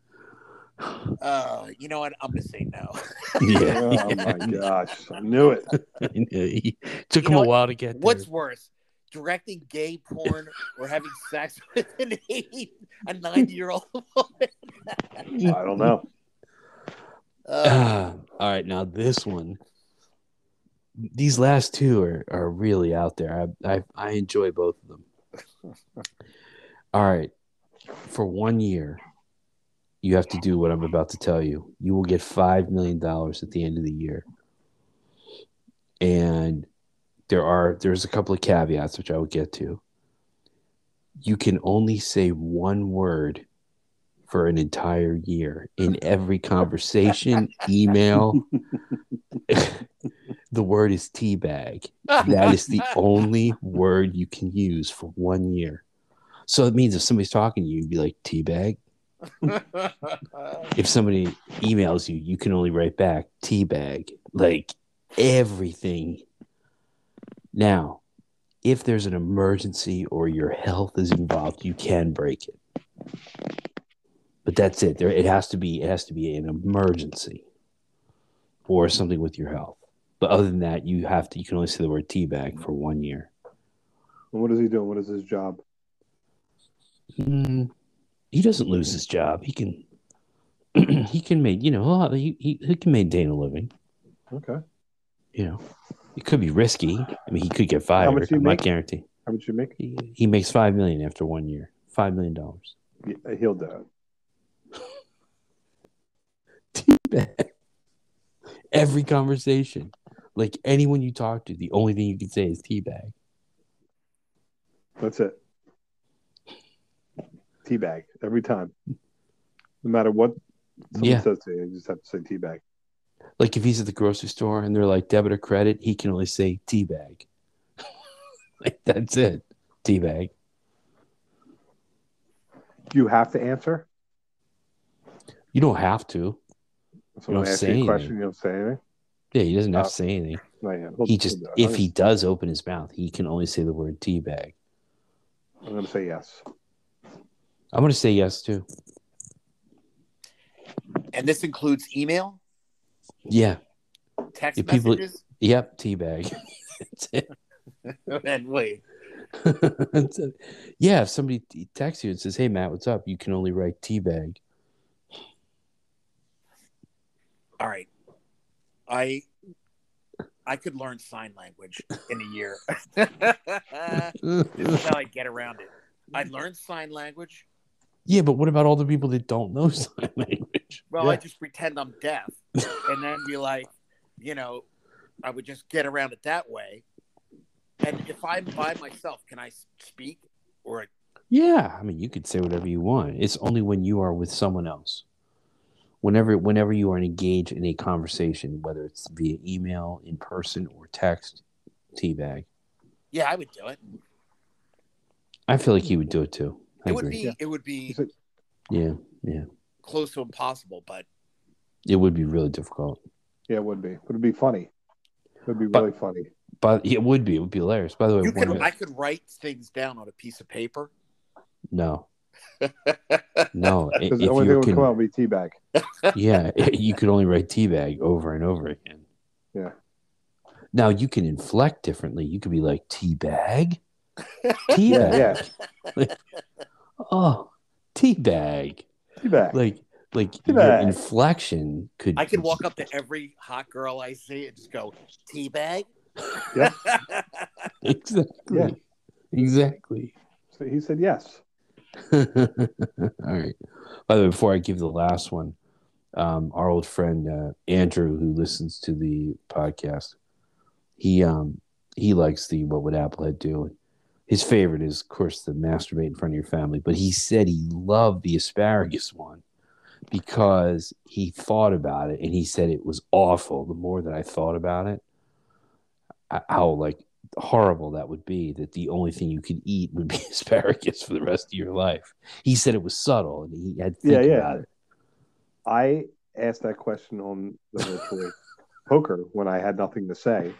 Uh, you know what? I'm gonna say no. Yeah. Oh my gosh. I knew it. He took You him know a what? while to get there. What's worse, directing gay porn or having sex with an eighty, a ninety-year-old woman? I don't know. Uh, Ah, all right, now this one. These last two are, are really out there. I, I I enjoy both of them. All right. For one year, you have to do what I'm about to tell you. You will get five million dollars at the end of the year. And there are there's a couple of caveats which I will get to. You can only say one word for an entire year in every conversation, email. The word is teabag. That is the only word you can use for one year. So it means if somebody's talking to you, you'd be like, teabag. If somebody emails you, you can only write back, teabag. Like everything. Now, if there's an emergency or your health is involved, you can break it. But that's it. There, it has to be. It has to be an emergency or something with your health. But other than that, you have to. You can only say the word teabag for one year. And what is he doing? What is his job? Mm, he doesn't lose his job. He can. He can make. You know. He, he he can maintain a living. Okay. You know. It could be risky. I mean, he could get fired. How much do you I'm make? not guaranteeing. How much you make? He, he makes five million after one year. Five million dollars. Yeah, he'll do it. Every conversation, like anyone you talk to, the only thing you can say is teabag. That's it. Teabag every time. No matter what someone Yeah. says to you, you just have to say teabag. Like if he's at the grocery store and they're like debit or credit, he can only say teabag. Like that's it. Teabag. Do you have to answer? You don't have to. So You when don't I ask say you a question, anything. you don't say anything? Yeah, he doesn't have Uh, to say anything. Not yet. We'll- He just, we'll do it. if he does open his mouth, he can only say the word teabag. I'm going to say yes. I'm going to say yes too. And this includes email, Yeah. text If people- messages. Yep. Teabag. That's it. And wait, That's it. Yeah. If somebody texts you and says, "Hey Matt, what's up?" You can only write teabag. all right. I I could learn sign language in a year. This is how I get around it. I learned sign language. Yeah, but what about all the people that don't know sign language? Well, Yeah. I just pretend I'm deaf and then be like, you know, I would just get around it that way. And if I'm by myself, can I speak? Or Yeah, I mean, you could say whatever you want. It's only when you are with someone else. Whenever, whenever you are engaged in a conversation, whether it's via email, in person, or text, teabag. yeah, I would do it. I feel like he would do it too. I It would agree. be Yeah. it would be He said, Yeah, yeah. close to impossible, but It would be really difficult, yeah, it would be. But it'd be funny. It would be But- really funny. but it would be. It would be hilarious. By the way, you one could of- I could write things down on a piece of paper. no, no. Because If the only thing you would can, come out would be teabag. yeah, you could only write teabag over and over again. Yeah. Now you can inflect differently. You could be like teabag, Yeah, teabag. yeah. Oh, teabag. Teabag. Like, like your Teabag. inflection could. I could walk up to every hot girl I see and just go, teabag? Yeah. Exactly. Yeah. Exactly. So he said yes. All right. By the way, before I give the last one, um, our old friend uh, Andrew, who listens to the podcast, he um he likes the "What Would Applehead Do?" His favorite is, of course, the masturbate in front of your family. But he said he loved the asparagus one because he thought about it and he said it was awful. The more that I thought about it, I- how like horrible that would be, that the only thing you could eat would be asparagus for the rest of your life. He said it was subtle and he had to think Yeah, yeah. about it. I asked that question on the virtual poker when I had nothing to say.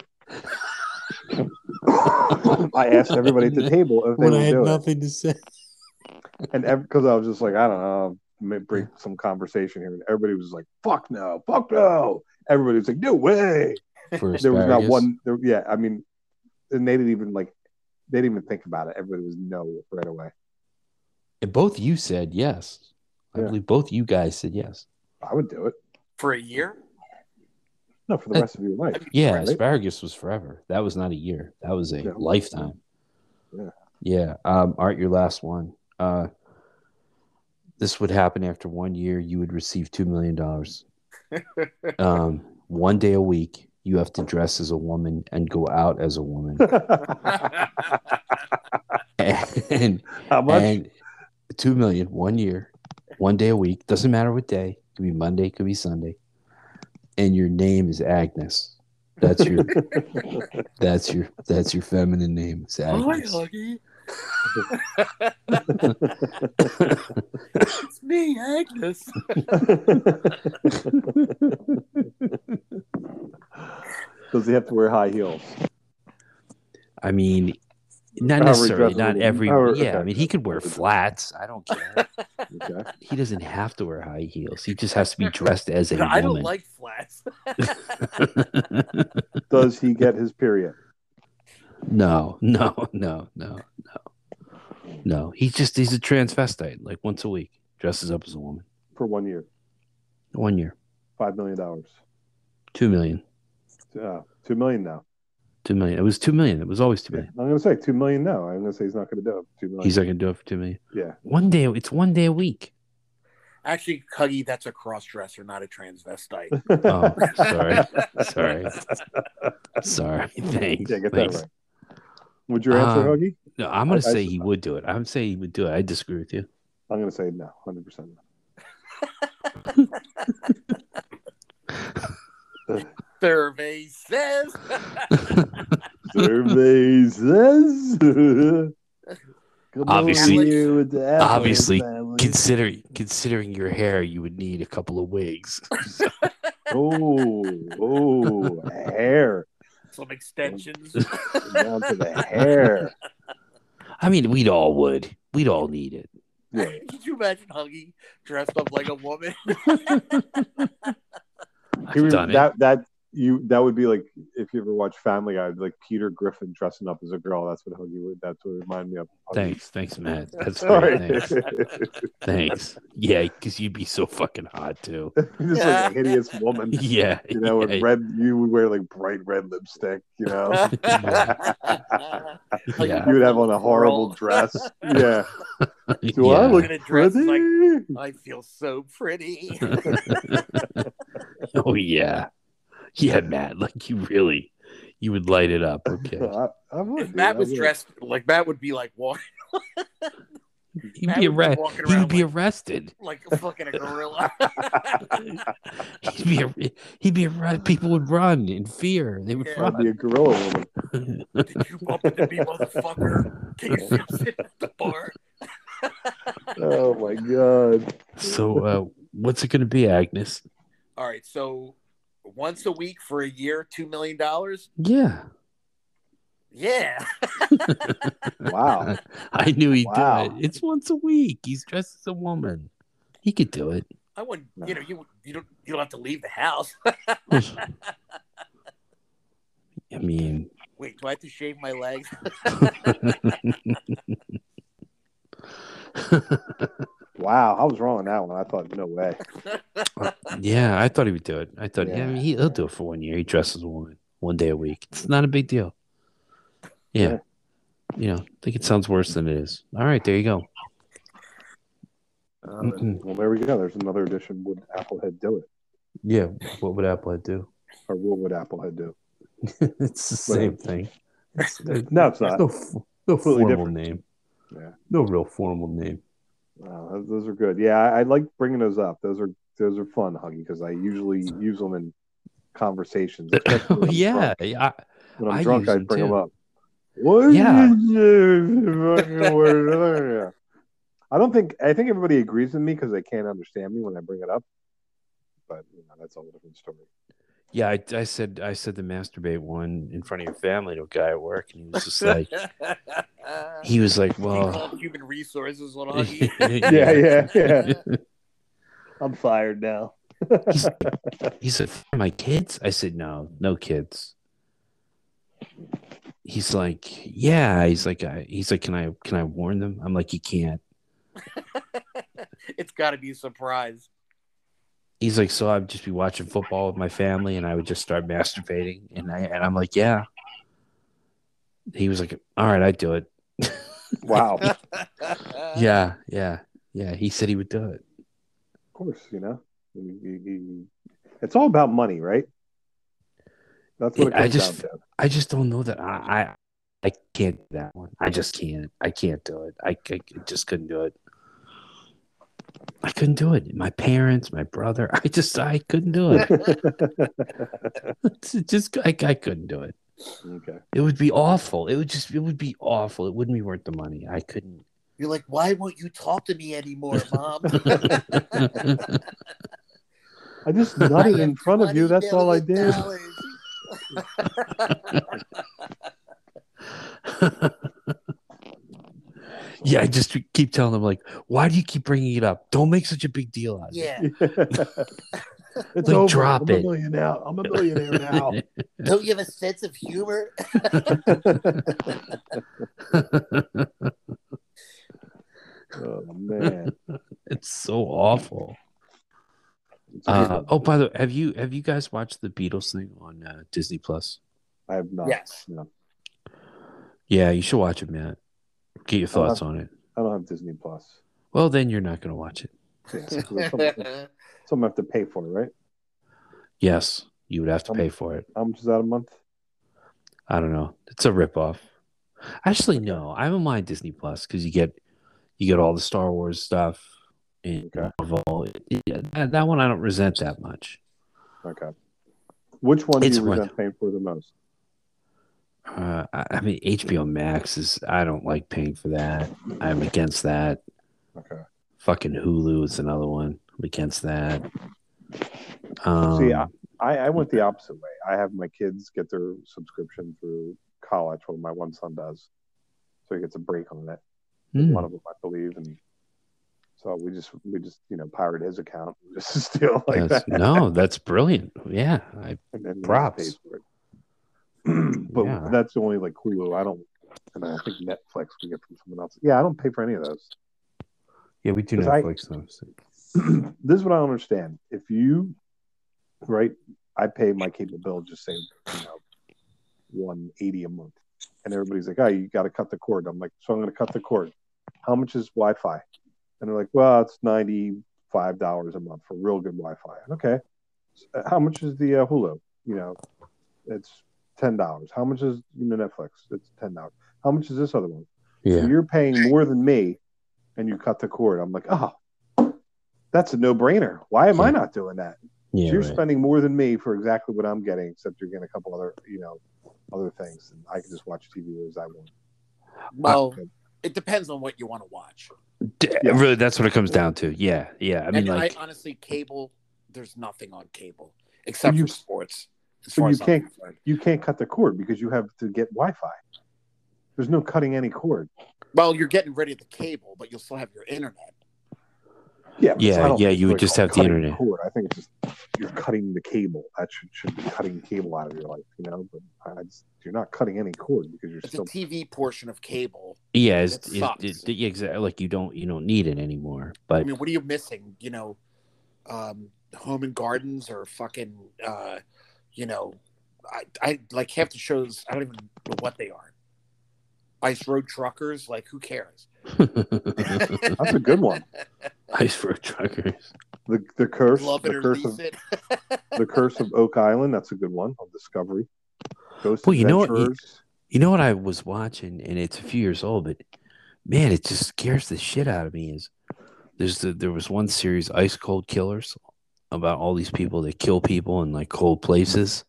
I asked everybody at the table if they When would I had do nothing to say. it, and because I was just like, I don't know, maybe bring some conversation here, and everybody was like, "Fuck no, fuck no!" Everybody was like, "No way!" For There was not asparagus. one. There, yeah, I mean, and they didn't even like, they didn't even think about it. Everybody was no right away. And both you said yes. I Yeah. believe both you guys said yes. I would do it. For a year? No, for the rest of your life. Yeah, Right. asparagus was forever. That was not a year. That was a Yeah. lifetime. Yeah. Yeah. Um, Art, your last one. Uh, this would happen after one year. You would receive two million dollars. Um, one day a week, you have to dress as a woman and go out as a woman. and How much? and two million, one year, one day a week. Doesn't matter what day. Could be Monday, could be Sunday. And your name is Agnes. That's your that's your that's your feminine name. It's Hi, Agnes. Huggy. It's me, Agnes. Does he have to wear high heels? I mean, not However he necessarily. dresses Not in- every. however- Yeah, I okay. mean, he could wear flats. I don't care. Okay. He doesn't have to wear high heels. He just has to be dressed as a No, I don't woman. like flats. Does he get his period? No, no, no, no, no, no. He's just he's a transvestite. Like once a week, dresses up as a woman. For one year, One year, five million dollars. two million, Uh, two million now. two million. It was two million. It was always two Yeah, million. I'm going to say two million now. I'm going to say he's not going to do it. Two million. He's not gonna do it for two million. yeah. One day. It's one day a week. Actually, Huggy, that's a cross-dresser, not a transvestite. Oh, sorry, sorry, sorry. Thanks. Yeah, get Thanks. that right. Would your answer, Um, Huggy? No, I'm gonna I- I- say he would do it. I'm saying he would do it. I disagree with you. I'm going to say no, one hundred percent. Survey says. Survey says. Come Obviously- over here with the Apple obviously- family. Consider considering your hair, you would need a couple of wigs. Oh, oh, hair. Some extensions. Down to the hair. I mean, we'd all would. We'd all need it. Yeah. Could you imagine Huggy dressed up like a woman? I've He was- done it. that that you that would be like if you ever watch Family Guy, like Peter Griffin dressing up as a girl. That's what Huggy would. That's what it reminded me of. Huggy. Thanks, thanks, Matt. That's Sorry. great. Thanks. Thanks. Yeah, because you'd be so fucking hot too. Just like a hideous woman. Yeah, You know, with yeah. red, you would wear like bright red lipstick. You know, Yeah. you would have on a horrible dress. Yeah. Do I Yeah. look In a dress, pretty? like- I feel so pretty. Oh yeah, yeah, Matt. Like you really, you would light it up. Okay, I, I would, If dude, Matt I was would. dressed like Matt would be like walking he'd Matt be would be arrested. walking He around would be like- arrested. like a fucking a gorilla. He'd be. ar- He'd be arrested. People would run in fear. They would Yeah. I'd be run. a gorilla woman. Did you bump into me, motherfucker? Can you still sit at the bar? Oh my god. So, uh, what's it going to be, Agnes? All right, so once a week for a year, two million dollars. Yeah, Yeah, Wow. I knew he'd Wow. do it. It's once a week. He's dressed as a woman. He could do it. I wouldn't. You know, you you don't you don't have to leave the house. I mean, Wait, do I have to shave my legs? Wow. I was wrong on that one. I thought, no way. yeah, I thought he would do it. I thought, yeah, Yeah. I mean, he, he'll do it for one year. He dresses as a woman one day a week. It's not a big deal. Yeah. You know, I think it sounds worse than it is. All right, there you go. Um, Mm-mm. well, there we go. There's another edition. Would Applehead do it? Yeah. What would Applehead do? Or what would Applehead do? It's the same thing. It's, No, it's there's not. no, f- no Completely formal different. name. Yeah. No real formal name. Wow, those- those are good. Yeah, I, I like bringing those up. Those are those are fun, Huggy, because I usually use them in conversations. especially Oh, when I'm yeah. drunk. I, When I'm I drunk, use I them, bring them too. up. What? Yeah. Yeah. I don't think I think everybody agrees with me because they can't understand me when I bring it up. But you know, that's a whole different story. yeah, I, I said I said the masturbate one in front of your family to a guy at work, and he was just like, he was like, He well, called human resources, little Huggy. Yeah, yeah, yeah. I'm fired now. He said, my kids? I said, no, no kids. He's like, yeah. He's like, I, he's like, can I, can I warn them? I'm like, you can't. It's got to be a surprise. He's like, so I'd just be watching football with my family, and I would just start masturbating, and I, and I'm like, yeah. He was like, all right, I'd do it. Wow. Of Yeah, yeah, yeah. He said he would do it. course, you know. You- you- you- It's all about money, right? That's what it I comes just- down to. I just don't know that I, I, I can't do that one. I just can't. I can't do it. I, I just couldn't do it. I couldn't do it. My parents, my brother, I just, I couldn't do it. It's just, I, I couldn't do it. Okay. It would be awful. It would just, it would be awful. It wouldn't be worth the money. I couldn't. You're like, why won't you talk to me anymore, Mom? I just nutted in front of you. That's all I did. Yeah, I just keep telling them, like, why do you keep bringing it up? Don't make such a big deal out of it. Yeah. It's Like, over. drop I'm it. a millionaire. I'm a millionaire now. Don't you have a sense of humor? Oh man. It's so awful. It's a good Uh, one. oh, by the way, have you have you guys watched the Beatles thing on uh, Disney Plus? I have not. Yes. No, Yeah, you should watch it, Matt. Get your thoughts on it. I don't have Disney Plus. Well, then you're not going to watch it. Yeah, so there's something, something I have to pay for, right? Yes, you would have to Um, pay for it. How much is that a month? I don't know. It's a ripoff. Actually, no. I don't mind Disney Plus because you get you get all the Star Wars stuff and Okay. Marvel. Yeah, that, that one I don't resent that much. Okay. Which one do It's you worth- resent paying for the most? Uh, I, I mean, H B O Max is. I don't like paying for that. I'm against that. Okay. Fucking Hulu is another one. I'm against that. Um, See, I, I I went the opposite way. I have my kids get their subscription through college. Well, my one son does, so he gets a break on it. hmm. One of them, I believe, and so we just we just you know pirate his account just to steal like That's- that. no, that's brilliant. Yeah, I, And then we just props. paid for it. But Yeah. that's only like Hulu. I don't, and I think Netflix we get from someone else. Yeah, I don't pay for any of those. yeah, we do 'Cause I- Netflix though. so- This is what I don't understand. If you, right, I pay my cable bill, just say, you know, one eighty a month, and everybody's like, "Oh, you got to cut the cord." I'm like, "So I'm going to cut the cord. How much is Wi-Fi?" And they're like, "Well, it's ninety-five dollars a month for real good Wi-Fi." Okay. So how much is the uh, Hulu? You know, it's ten dollars. How much is you know Netflix? It's ten dollars. How much is this other one? So Yeah, you're paying more than me, and you cut the cord. I'm like, oh, that's a no-brainer. Why am I Yeah. not doing that? yeah, So you're right. spending more than me for exactly what I'm getting, except you're getting a couple other, you know, other things, and I can just watch T V as I want. Well, But- it depends on what you want to watch. D- Yeah. Really, that's what it comes down to. Yeah, yeah. I mean, and like, I honestly, cable, there's nothing on cable except you- for sports. As but far you as I'm can't- concerned. you can't cut the cord because you have to get Wi-Fi. There's no cutting any cord. Well, you're getting rid of the cable, but you'll still have your internet. Yeah, but Yeah, I don't yeah, think you would it's just called have the cutting internet. Cord. I think it's just you're cutting the cable. That should should be cutting cable out of your life, you know. But I just, you're not cutting any cord because you're It's still. the T V portion of cable. yeah, it's, It it's, sucks. it, yeah, exactly. Like you don't, you don't need it anymore. I But mean, what are you missing? You know, um, Home and Gardens or fucking, uh, you know, I, I like half the shows. I don't even know what they are. Ice Road Truckers, like who cares? That's a good one. Ice Road Truckers. The the curse, Love it the or curse lease of it. the curse of Oak Island. That's a good one on Discovery. Ghost Well, you know what? You- Adventurers. You know what I was watching, and it's a few years old, but man, it just scares the shit out of me. Is there's the, there was one series, Ice Cold Killers, about all these people that kill people in like cold places,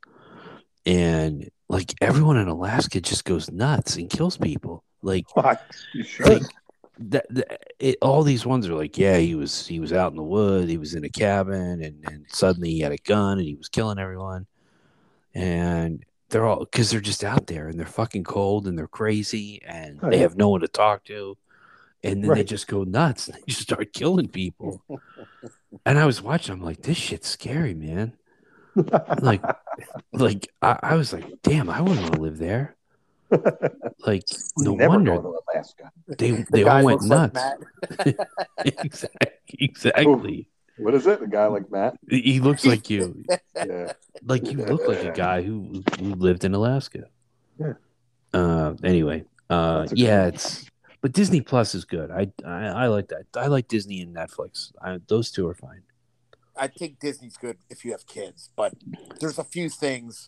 and like everyone in Alaska just goes nuts and kills people. Like What? You should. like that, that it, all these ones are like, yeah, he was he was out in the woods, he was in a cabin, and and suddenly he had a gun and he was killing everyone, and they're all because they're just out there and they're fucking cold and they're crazy and Oh, they yeah. have no one to talk to, and then they Right. just go nuts and they just start killing people. And I was watching, I'm like, this shit's scary, man. Like, like I, I was like, damn, I wouldn't want to live there. Like, no Never wonder go to Alaska. they The they guy all went looks like nuts. Matt. exactly, exactly. What is it? A guy like Matt? He looks like you. Yeah. Like you look like a guy who who lived in Alaska. Yeah. Uh. Anyway. Uh. That's a Yeah. good- It's. But Disney Plus is good. I, I I like that. I like Disney and Netflix. I, those two are fine. I think Disney's good if you have kids, but there's a few things.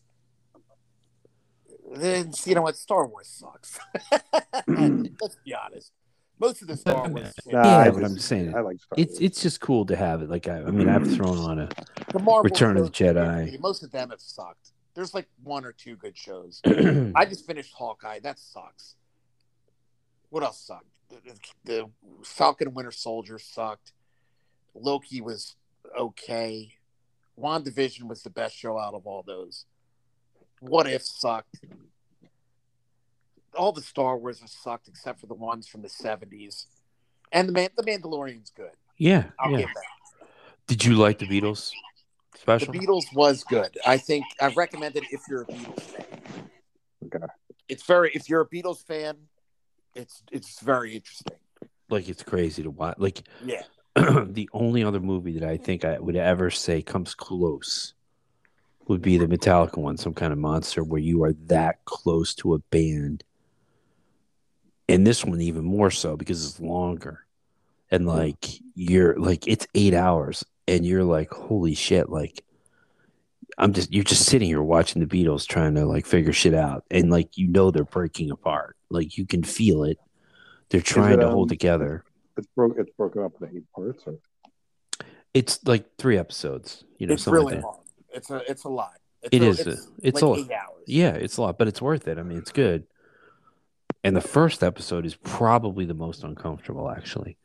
Then you know what? Star Wars sucks. Let's be honest. Most of the Star Wars, shit, Nah, Yeah, I but just- I'm saying I like Star It's Wars. it's just cool to have it. Like I, I mean, I've thrown on a. the Marvel Return of the shows, Jedi. Most of them have sucked. There's like one or two good shows. yeah, I just finished Hawkeye. That sucks. What else sucked? The, the Falcon and Winter Soldier sucked. Loki was okay. WandaVision was the best show out of all those. What If sucked. All the Star Wars have sucked except for the ones from the seventies. And the Man- the Mandalorian's good. yeah. I'll give that. Did you like the Beatles The special? Beatles was good. I think I recommend it if you're a Beatles fan. Okay. It's very if you're a Beatles fan, it's it's very interesting. Like it's crazy to watch. Like Yeah. the only other movie that I think I would ever say comes close would be the Metallica one, Some Kind of Monster, where you are that close to a band. And this one even more so because it's longer. And like you're like it's eight hours and you're like, holy shit, like I'm just you're just sitting here watching the Beatles trying to like figure shit out. And like you know they're breaking apart. Like you can feel it. They're trying it, to hold um, together. It's broke. It's broken up into eight parts. Or It's like three episodes, you know, It's something really like that. long. It's a it's a lot. It's It a, is It's, a- it's like a- eight hours. Yeah, it's a lot, but it's worth it. I mean, it's good. And the first episode is probably the most uncomfortable, actually.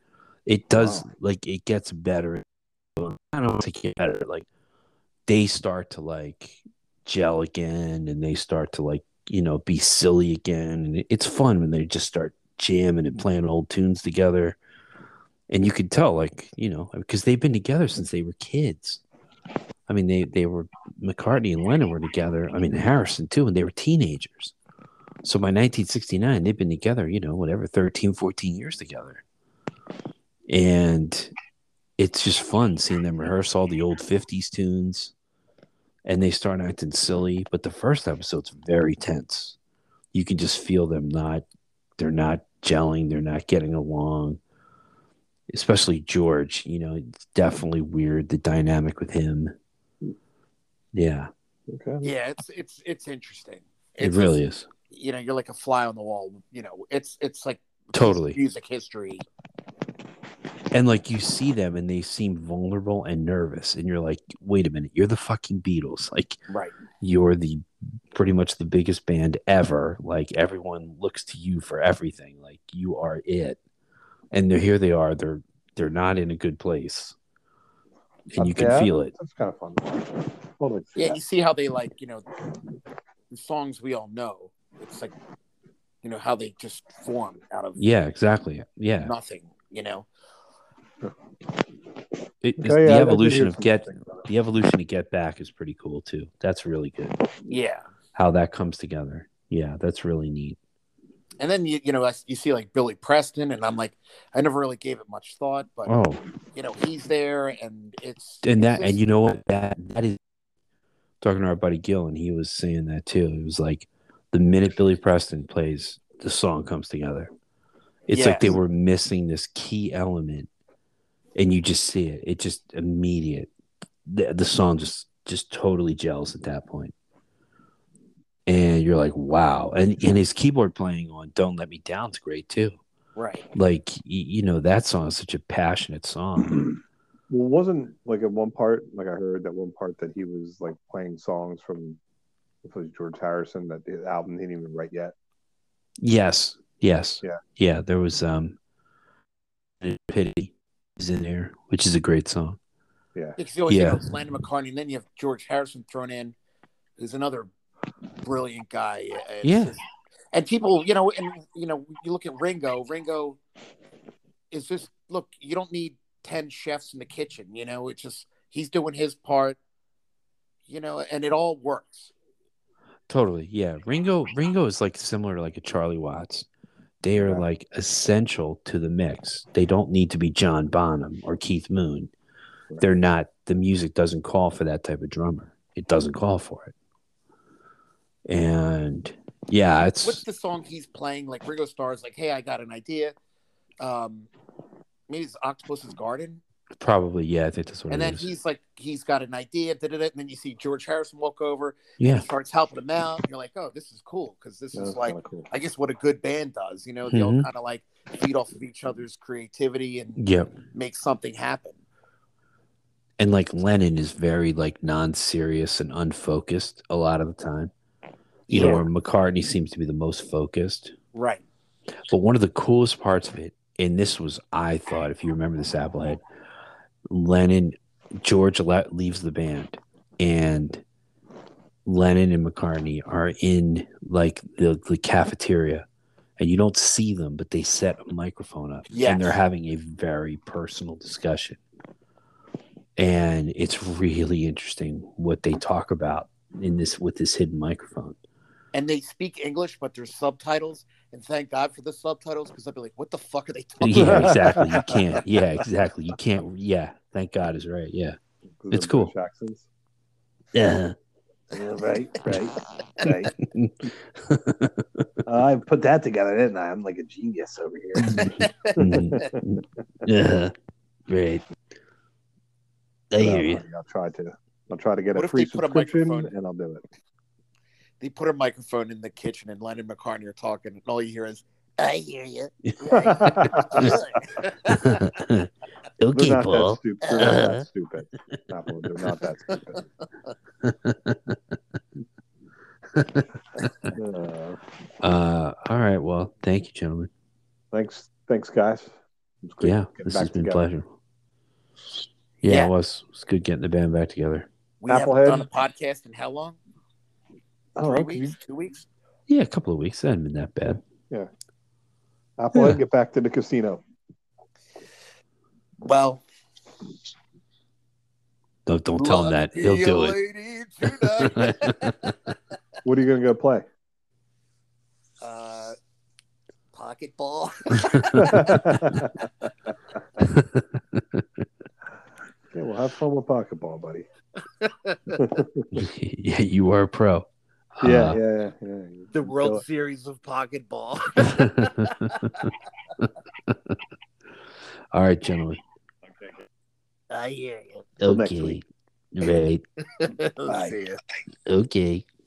It does Wow. like it gets better. I don't want to get better. Like they start to like gel again, and they start to like you know be silly again, and it's fun when they just start jamming and playing old tunes together. And you can tell, like you know, because they've been together since they were kids. I mean, they they were McCartney and Lennon were together. I mean, Harrison too, when they were teenagers. So by nineteen sixty-nine, they've been together, you know, whatever, thirteen, fourteen years together. And it's just fun seeing them rehearse all the old fifties tunes, and they start acting silly. But the first episode's very tense. You can just feel them not, they're not gelling, they're not getting along. Especially George, you know, it's definitely weird, the dynamic with him. Yeah, Okay. Yeah, it's it's it's interesting. it It's really just, is. you know, you're like a fly on the wall. You know, it's it's like Totally. music history. And like you see them and they seem vulnerable and nervous, and you're like, wait a minute, you're the fucking Beatles. Like Right. you're the pretty much the biggest band ever. Like everyone looks to you for everything. Like you are it. And they're here they are. They're they're not in a good place. And you can Yeah, feel it. That's kind of fun. Totally see Yeah, that. you see how they like, you know, the songs we all know. It's like, you know, how they just form out of Yeah, exactly. Yeah. nothing, you know. It, it's Okay, the yeah, I- I did evolution hear of some Get things about it. the evolution of Get Back is pretty cool too. That's really good. Yeah. How that comes together. Yeah, that's really neat. And then you you know you see like Billy Preston, and I'm like, I never really gave it much thought, but Oh, you know he's there, and it's and it's that just- and you know what that that is talking to our buddy Gil, and he was saying that too. It was like the minute Billy Preston plays, the song comes together. It's like they Yes. were missing this key element, and you just see it. It just immediate. The, the song just just totally gels at that point. And you're like, wow. And and his keyboard playing on Don't Let Me Down is great too. right. Like y- you know, that song is such a passionate song. Well, wasn't like at one part, like I heard that one part that he was like playing songs from it was George Harrison that the album he didn't even write yet. Yes. Yes. Yeah. Yeah. There was um Pity is in there, which is a great song. Yeah. Because you always Yeah. think of Lennon McCartney, and then you have George Harrison thrown in, who's another brilliant guy. It's Yeah. just- and people, you know, and you know, you look at Ringo. Ringo is just look. You don't need ten chefs in the kitchen. You know, it's just he's doing his part. You know, and it all works. Totally. Yeah. Ringo Ringo is like similar to like a Charlie Watts. They are Yeah. like essential to the mix. They don't need to be John Bonham or Keith Moon. They're not, the music doesn't call for that type of drummer. It doesn't call for it. And yeah, it's What's the song he's playing? Like Ringo Starr's like, hey, I got an idea. Um, maybe it's Octopus's Garden. probably, yeah, I think that's what And it then is. he's like, he's got an idea, da, da, da, and then you see George Harrison walk over, Yeah. and starts helping him out. And you're like, oh, this is cool because this Yeah, is that's like, kinda cool. I guess what a good band does. You know, they all Mhm. kind of like feed off of each other's creativity and Yep. make something happen. And like Lennon is very like non-serious and unfocused a lot of the time. You know, Yeah. where McCartney seems to be the most focused. Right. But one of the coolest parts of it, and this was, I thought, if you remember this, Applehead, Lennon, George le- leaves the band, and Lennon and McCartney are in like the, the cafeteria, and you don't see them, but they set a microphone up, Yes. and they're having a very personal discussion. And it's really interesting what they talk about in this with this hidden microphone. And they speak English, but there's subtitles. And thank God for the subtitles because I'd be like, what the fuck are they talking Yeah, about? exactly. You can't. Yeah, exactly. You can't. Yeah, thank God is right. Yeah. 'Cause It's of cool. British accents. Yeah. Yeah, right, right, right. Uh, I put that together, didn't I? I'm like a genius over here. Mhm. Yeah. Right. I But, hear uh, you. I'll try to. I'll try to get What a if free they put a subscription, microphone- and I'll do it. They put a microphone in the kitchen and Lennon and McCartney are talking, and all you hear is, I hear you. They're Okay, not that Paul. stupid. They're not that stupid. Apple, they're not that stupid. Uh, Uh, all right. Well, thank you, gentlemen. thanks, thanks, guys. It's great Yeah, getting this back has been a together. pleasure. Yeah, Yeah. it was. It was good getting the band back together. We haven't Applehead? done a podcast in how long? I don't Three know. Can weeks? you, Two weeks? Yeah, a couple of weeks. That hadn't been that bad. Applehead, Yeah. get back to the casino. Well, Don't don't tell him that. He'll do it. it. What are you going to go play? uh, pocket ball. Yeah, well, have fun with pocketball, buddy. Yeah, you are a pro. Yeah, Uh, yeah, yeah. yeah. The Kill World it. Series of Pocket Ball. All right, gentlemen. I hear you. Till next Okay. week. Right. See ya. Okay.